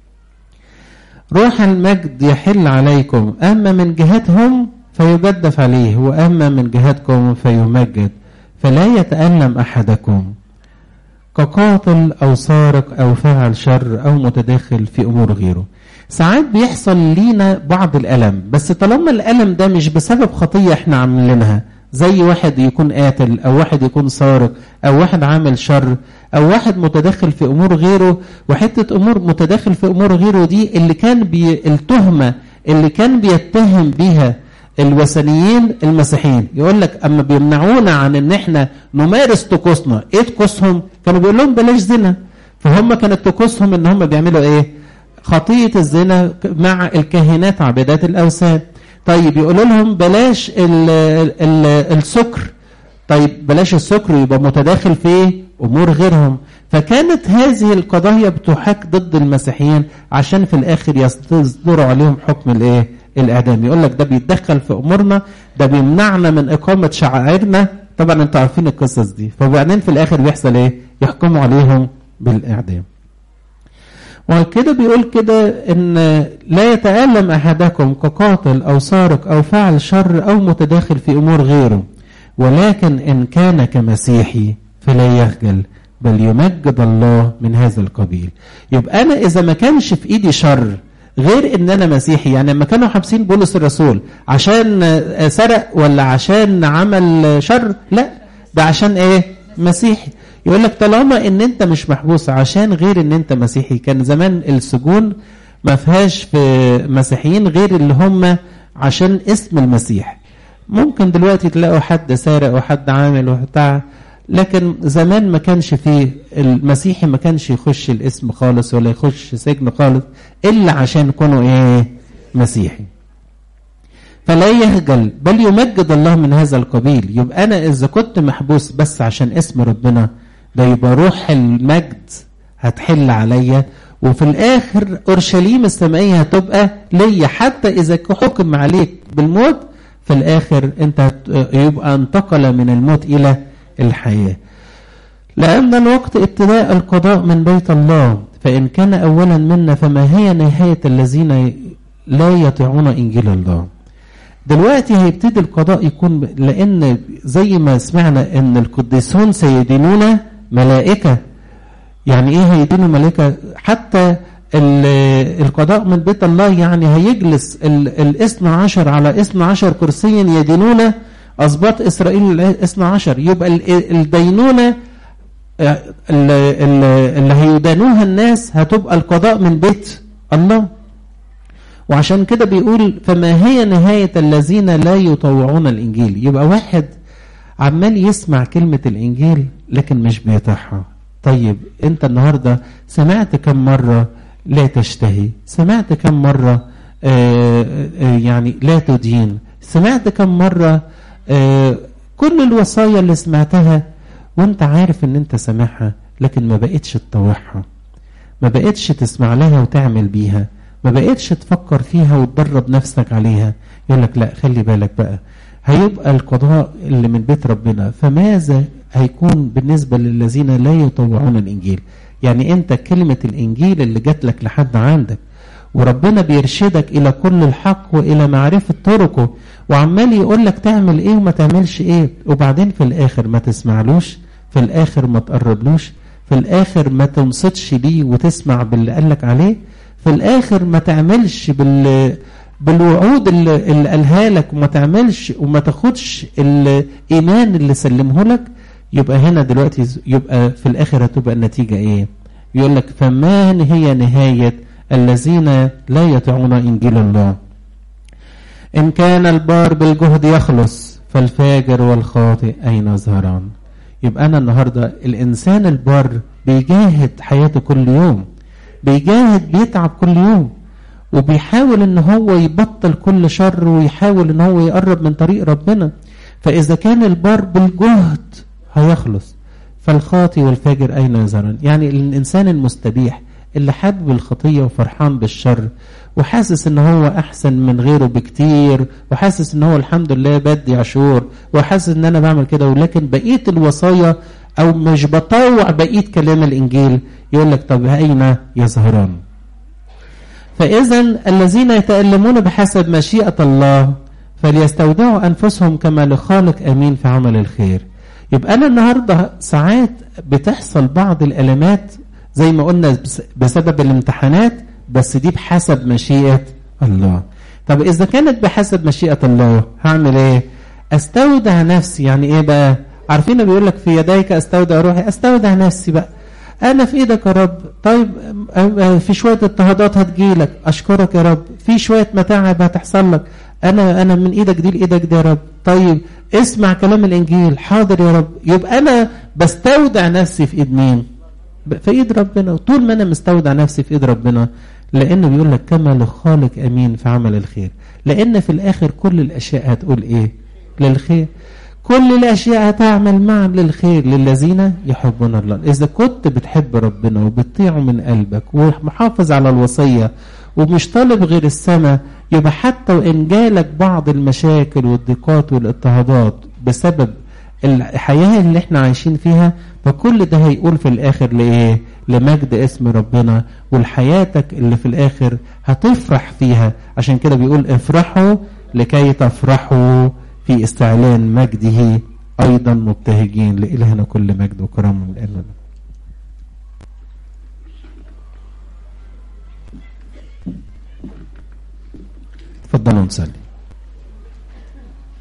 روح المجد يحل عليكم، أما من جهتهم فيجدف عليه، وأما من جهتكم فيمجد، فلا يتألم أحدكم كقاتل أو سارق أو فاعل شر أو متداخل في أمور غيره. ساعات بيحصل لينا بعض الألم، بس طالما الألم ده مش بسبب خطية احنا عاملينها، زي واحد يكون قاتل أو واحد يكون سارق أو واحد عامل شر أو واحد متدخل في أمور غيره، وحتة أمور متدخل في أمور غيره دي اللي كان بي التهمة اللي كان بيتهم بيها الوثنيين المسيحيين. يقول لك أما بيمنعونا عن إن احنا نمارس طقوسنا، إيه طقوسهم؟ كانوا بيقول لهم بلاش زنا، فهم كانت طقوسهم إن هم بيعملوا إيه؟ خطية الزنا مع الكاهنات عبادات الأوثان. طيب يقولوا لهم بلاش ال ال السكر، طيب بلاش السكر، يبقى متداخل في أمور غيرهم. فكانت هذه القضايا بتحاك ضد المسيحيين عشان في الآخر يصدروا عليهم حكم الإيه؟ الإعدام. يقول لك ده بيتدخل في أمورنا، ده بيمنعنا من إقامة شعائرنا. طبعا أنتوا عارفين القصص دي. فبعدين في الآخر بيحصل إيه؟ يحكموا عليهم بالإعدام. وكده بيقول كده إن لا يتألم أحدكم كقاتل أو سارق أو فاعل شر أو متداخل في أمور غيره، ولكن إن كان كمسيحي فلا يخجل بل يمجد الله من هذا القبيل. يبقى أنا إذا ما كانش في إيدي شر غير إن أنا مسيحي، يعني لما كانوا حابسين بولس الرسول عشان سرق ولا عشان عمل شر، لا ده عشان إيه؟ مسيحي. يقول لك طالما ان انت مش محبوس عشان غير ان انت مسيحي. كان زمان السجون ما فيهاش في مسيحيين غير اللي هم عشان اسم المسيح. ممكن دلوقتي تلاقوا حد سارق وحد عامل وبتاع، لكن زمان ما كانش فيه المسيحي ما كانش يخش الاسم خالص ولا يخش سجن خالص الا عشان يكونوا ايه؟ مسيحي. فلا يخجل بل يمجد الله من هذا القبيل. يبقى انا اذا كنت محبوس بس عشان اسم ربنا، ده يبقى روح المجد هتحل عليا، وفي الاخر اورشليم السمائيه هتبقى ليا. حتى اذا حكم عليك بالموت في الاخر انت يبقى انتقل من الموت الى الحياه. لان الوقت ابتداء القضاء من بيت الله، فان كان اولا منا فما هي نهايه الذين لا يطيعون انجيل الله. دلوقتي هيبتدي القضاء يكون، لان زي ما سمعنا ان القديسون سيدينون ملائكة. يعني ايه هيدينوا ملائكة؟ حتى القضاء من بيت الله يعني هيجلس الاثنى عشر على اثنى عشر كرسيا يدينون أسباط إسرائيل الاثنى عشر. يبقى الدينونة اللي هيدانوها الناس هتبقى القضاء من بيت الله. وعشان كده بيقول فما هي نهاية الذين لا يطوعون الإنجيل. يبقى واحد عمال يسمع كلمة الإنجيل لكن مش بيطيعها. طيب انت النهاردة سمعت كم مرة لا تشتهي؟ سمعت كم مرة آآ آآ يعني لا تدين؟ سمعت كم مرة كل الوصايا اللي سمعتها وانت عارف ان انت سمعها لكن ما بقتش تطوعها، ما بقتش تسمع لها وتعمل بيها، ما بقتش تفكر فيها وتدرب نفسك عليها. يقول لك لا خلي بالك بقى، هيبقى القضاء اللي من بيت ربنا. فماذا هيكون بالنسبة للذين لا يطوعون الإنجيل؟ يعني أنت كلمة الإنجيل اللي جات لك لحد عندك وربنا بيرشدك إلى كل الحق وإلى معرفة طرقه، وعمال يقول لك تعمل إيه وما تعملش إيه، وبعدين في الآخر ما تسمعلوش، في الآخر ما تقربلوش، في الآخر ما تنصتش ليه وتسمع باللي قالك عليه، في الآخر ما تعملش بال بالوعود اللي, اللي قالها لك، وما تعملش وما تاخدش الإيمان اللي سلمه لك. يبقى هنا دلوقتي يبقى في الآخر هتبقى النتيجة إيه؟ يقول لك فما هي نهاية الذين لا يطيعون إنجيل الله؟ إن كان البار بالجهد يخلص فالفاجر والخاطئ أين يظهران؟ يبقى أنا النهاردة الإنسان البار بيجاهد حياته كل يوم، بيجاهد بيتعب كل يوم، وبيحاول ان هو يبطل كل شر ويحاول ان هو يقرب من طريق ربنا. فإذا كان البار بالجهد هيخلص فالخاطئ والفاجر أين يظهران؟ يعني الإنسان المستبيح اللي حابب الخطية وفرحان بالشر وحاسس ان هو أحسن من غيره بكتير، وحاسس ان هو الحمد لله بدي عشور، وحاسس ان أنا بعمل كده، ولكن بقية الوصايا أو مش بطوع بقية كلام الإنجيل، يقول لك طب أين يظهران؟ فإذا الذين يتألمون بحسب مشيئة الله فليستودعوا أنفسهم كما لخالق أمين في عمل الخير. يبقى أنا النهاردة ساعات بتحصل بعض الألمات زي ما قلنا بسبب الامتحانات، بس دي بحسب مشيئة الله. طب إذا كانت بحسب مشيئة الله هعمل إيه؟ أستودع نفسي. يعني إيه بقى؟ عارفين بيقول لك في يديك أستودع روحي. أستودع نفسي بقى، أنا في إيدك يا رب. طيب في شوية اضطهادات هتجيلك، أشكرك يا رب. في شوية متاعب هتحصل لك، أنا أنا من إيدك دي لإيدك دي يا رب. طيب اسمع كلام الإنجيل، حاضر يا رب. يبقى أنا بستودع نفسي في إيد مين؟ في إيد ربنا. طول ما أنا مستودع نفسي في إيد ربنا، لأنه بيقول لك كما لخالق أمين في عمل الخير. لأن في الآخر كل الأشياء هتقول إيه؟ للخير. كل الأشياء هتعمل معا للخير للذين يحبون الله. إذا كنت بتحب ربنا وبتطيعه من قلبك ومحافظ على الوصية ومش طالب غير السماء، يبقى حتى وإن جالك بعض المشاكل والضيقات والاضطهادات بسبب الحياة اللي احنا عايشين فيها، فكل ده هيقول في الآخر لإيه؟ لمجد اسم ربنا، والحياتك اللي في الآخر هتفرح فيها. عشان كده بيقول افرحوا لكي تفرحوا في استعلان مجده أيضا مبتهجين. لإلهنا كل مجد وكرم من الآن. تفضلوا نصلي.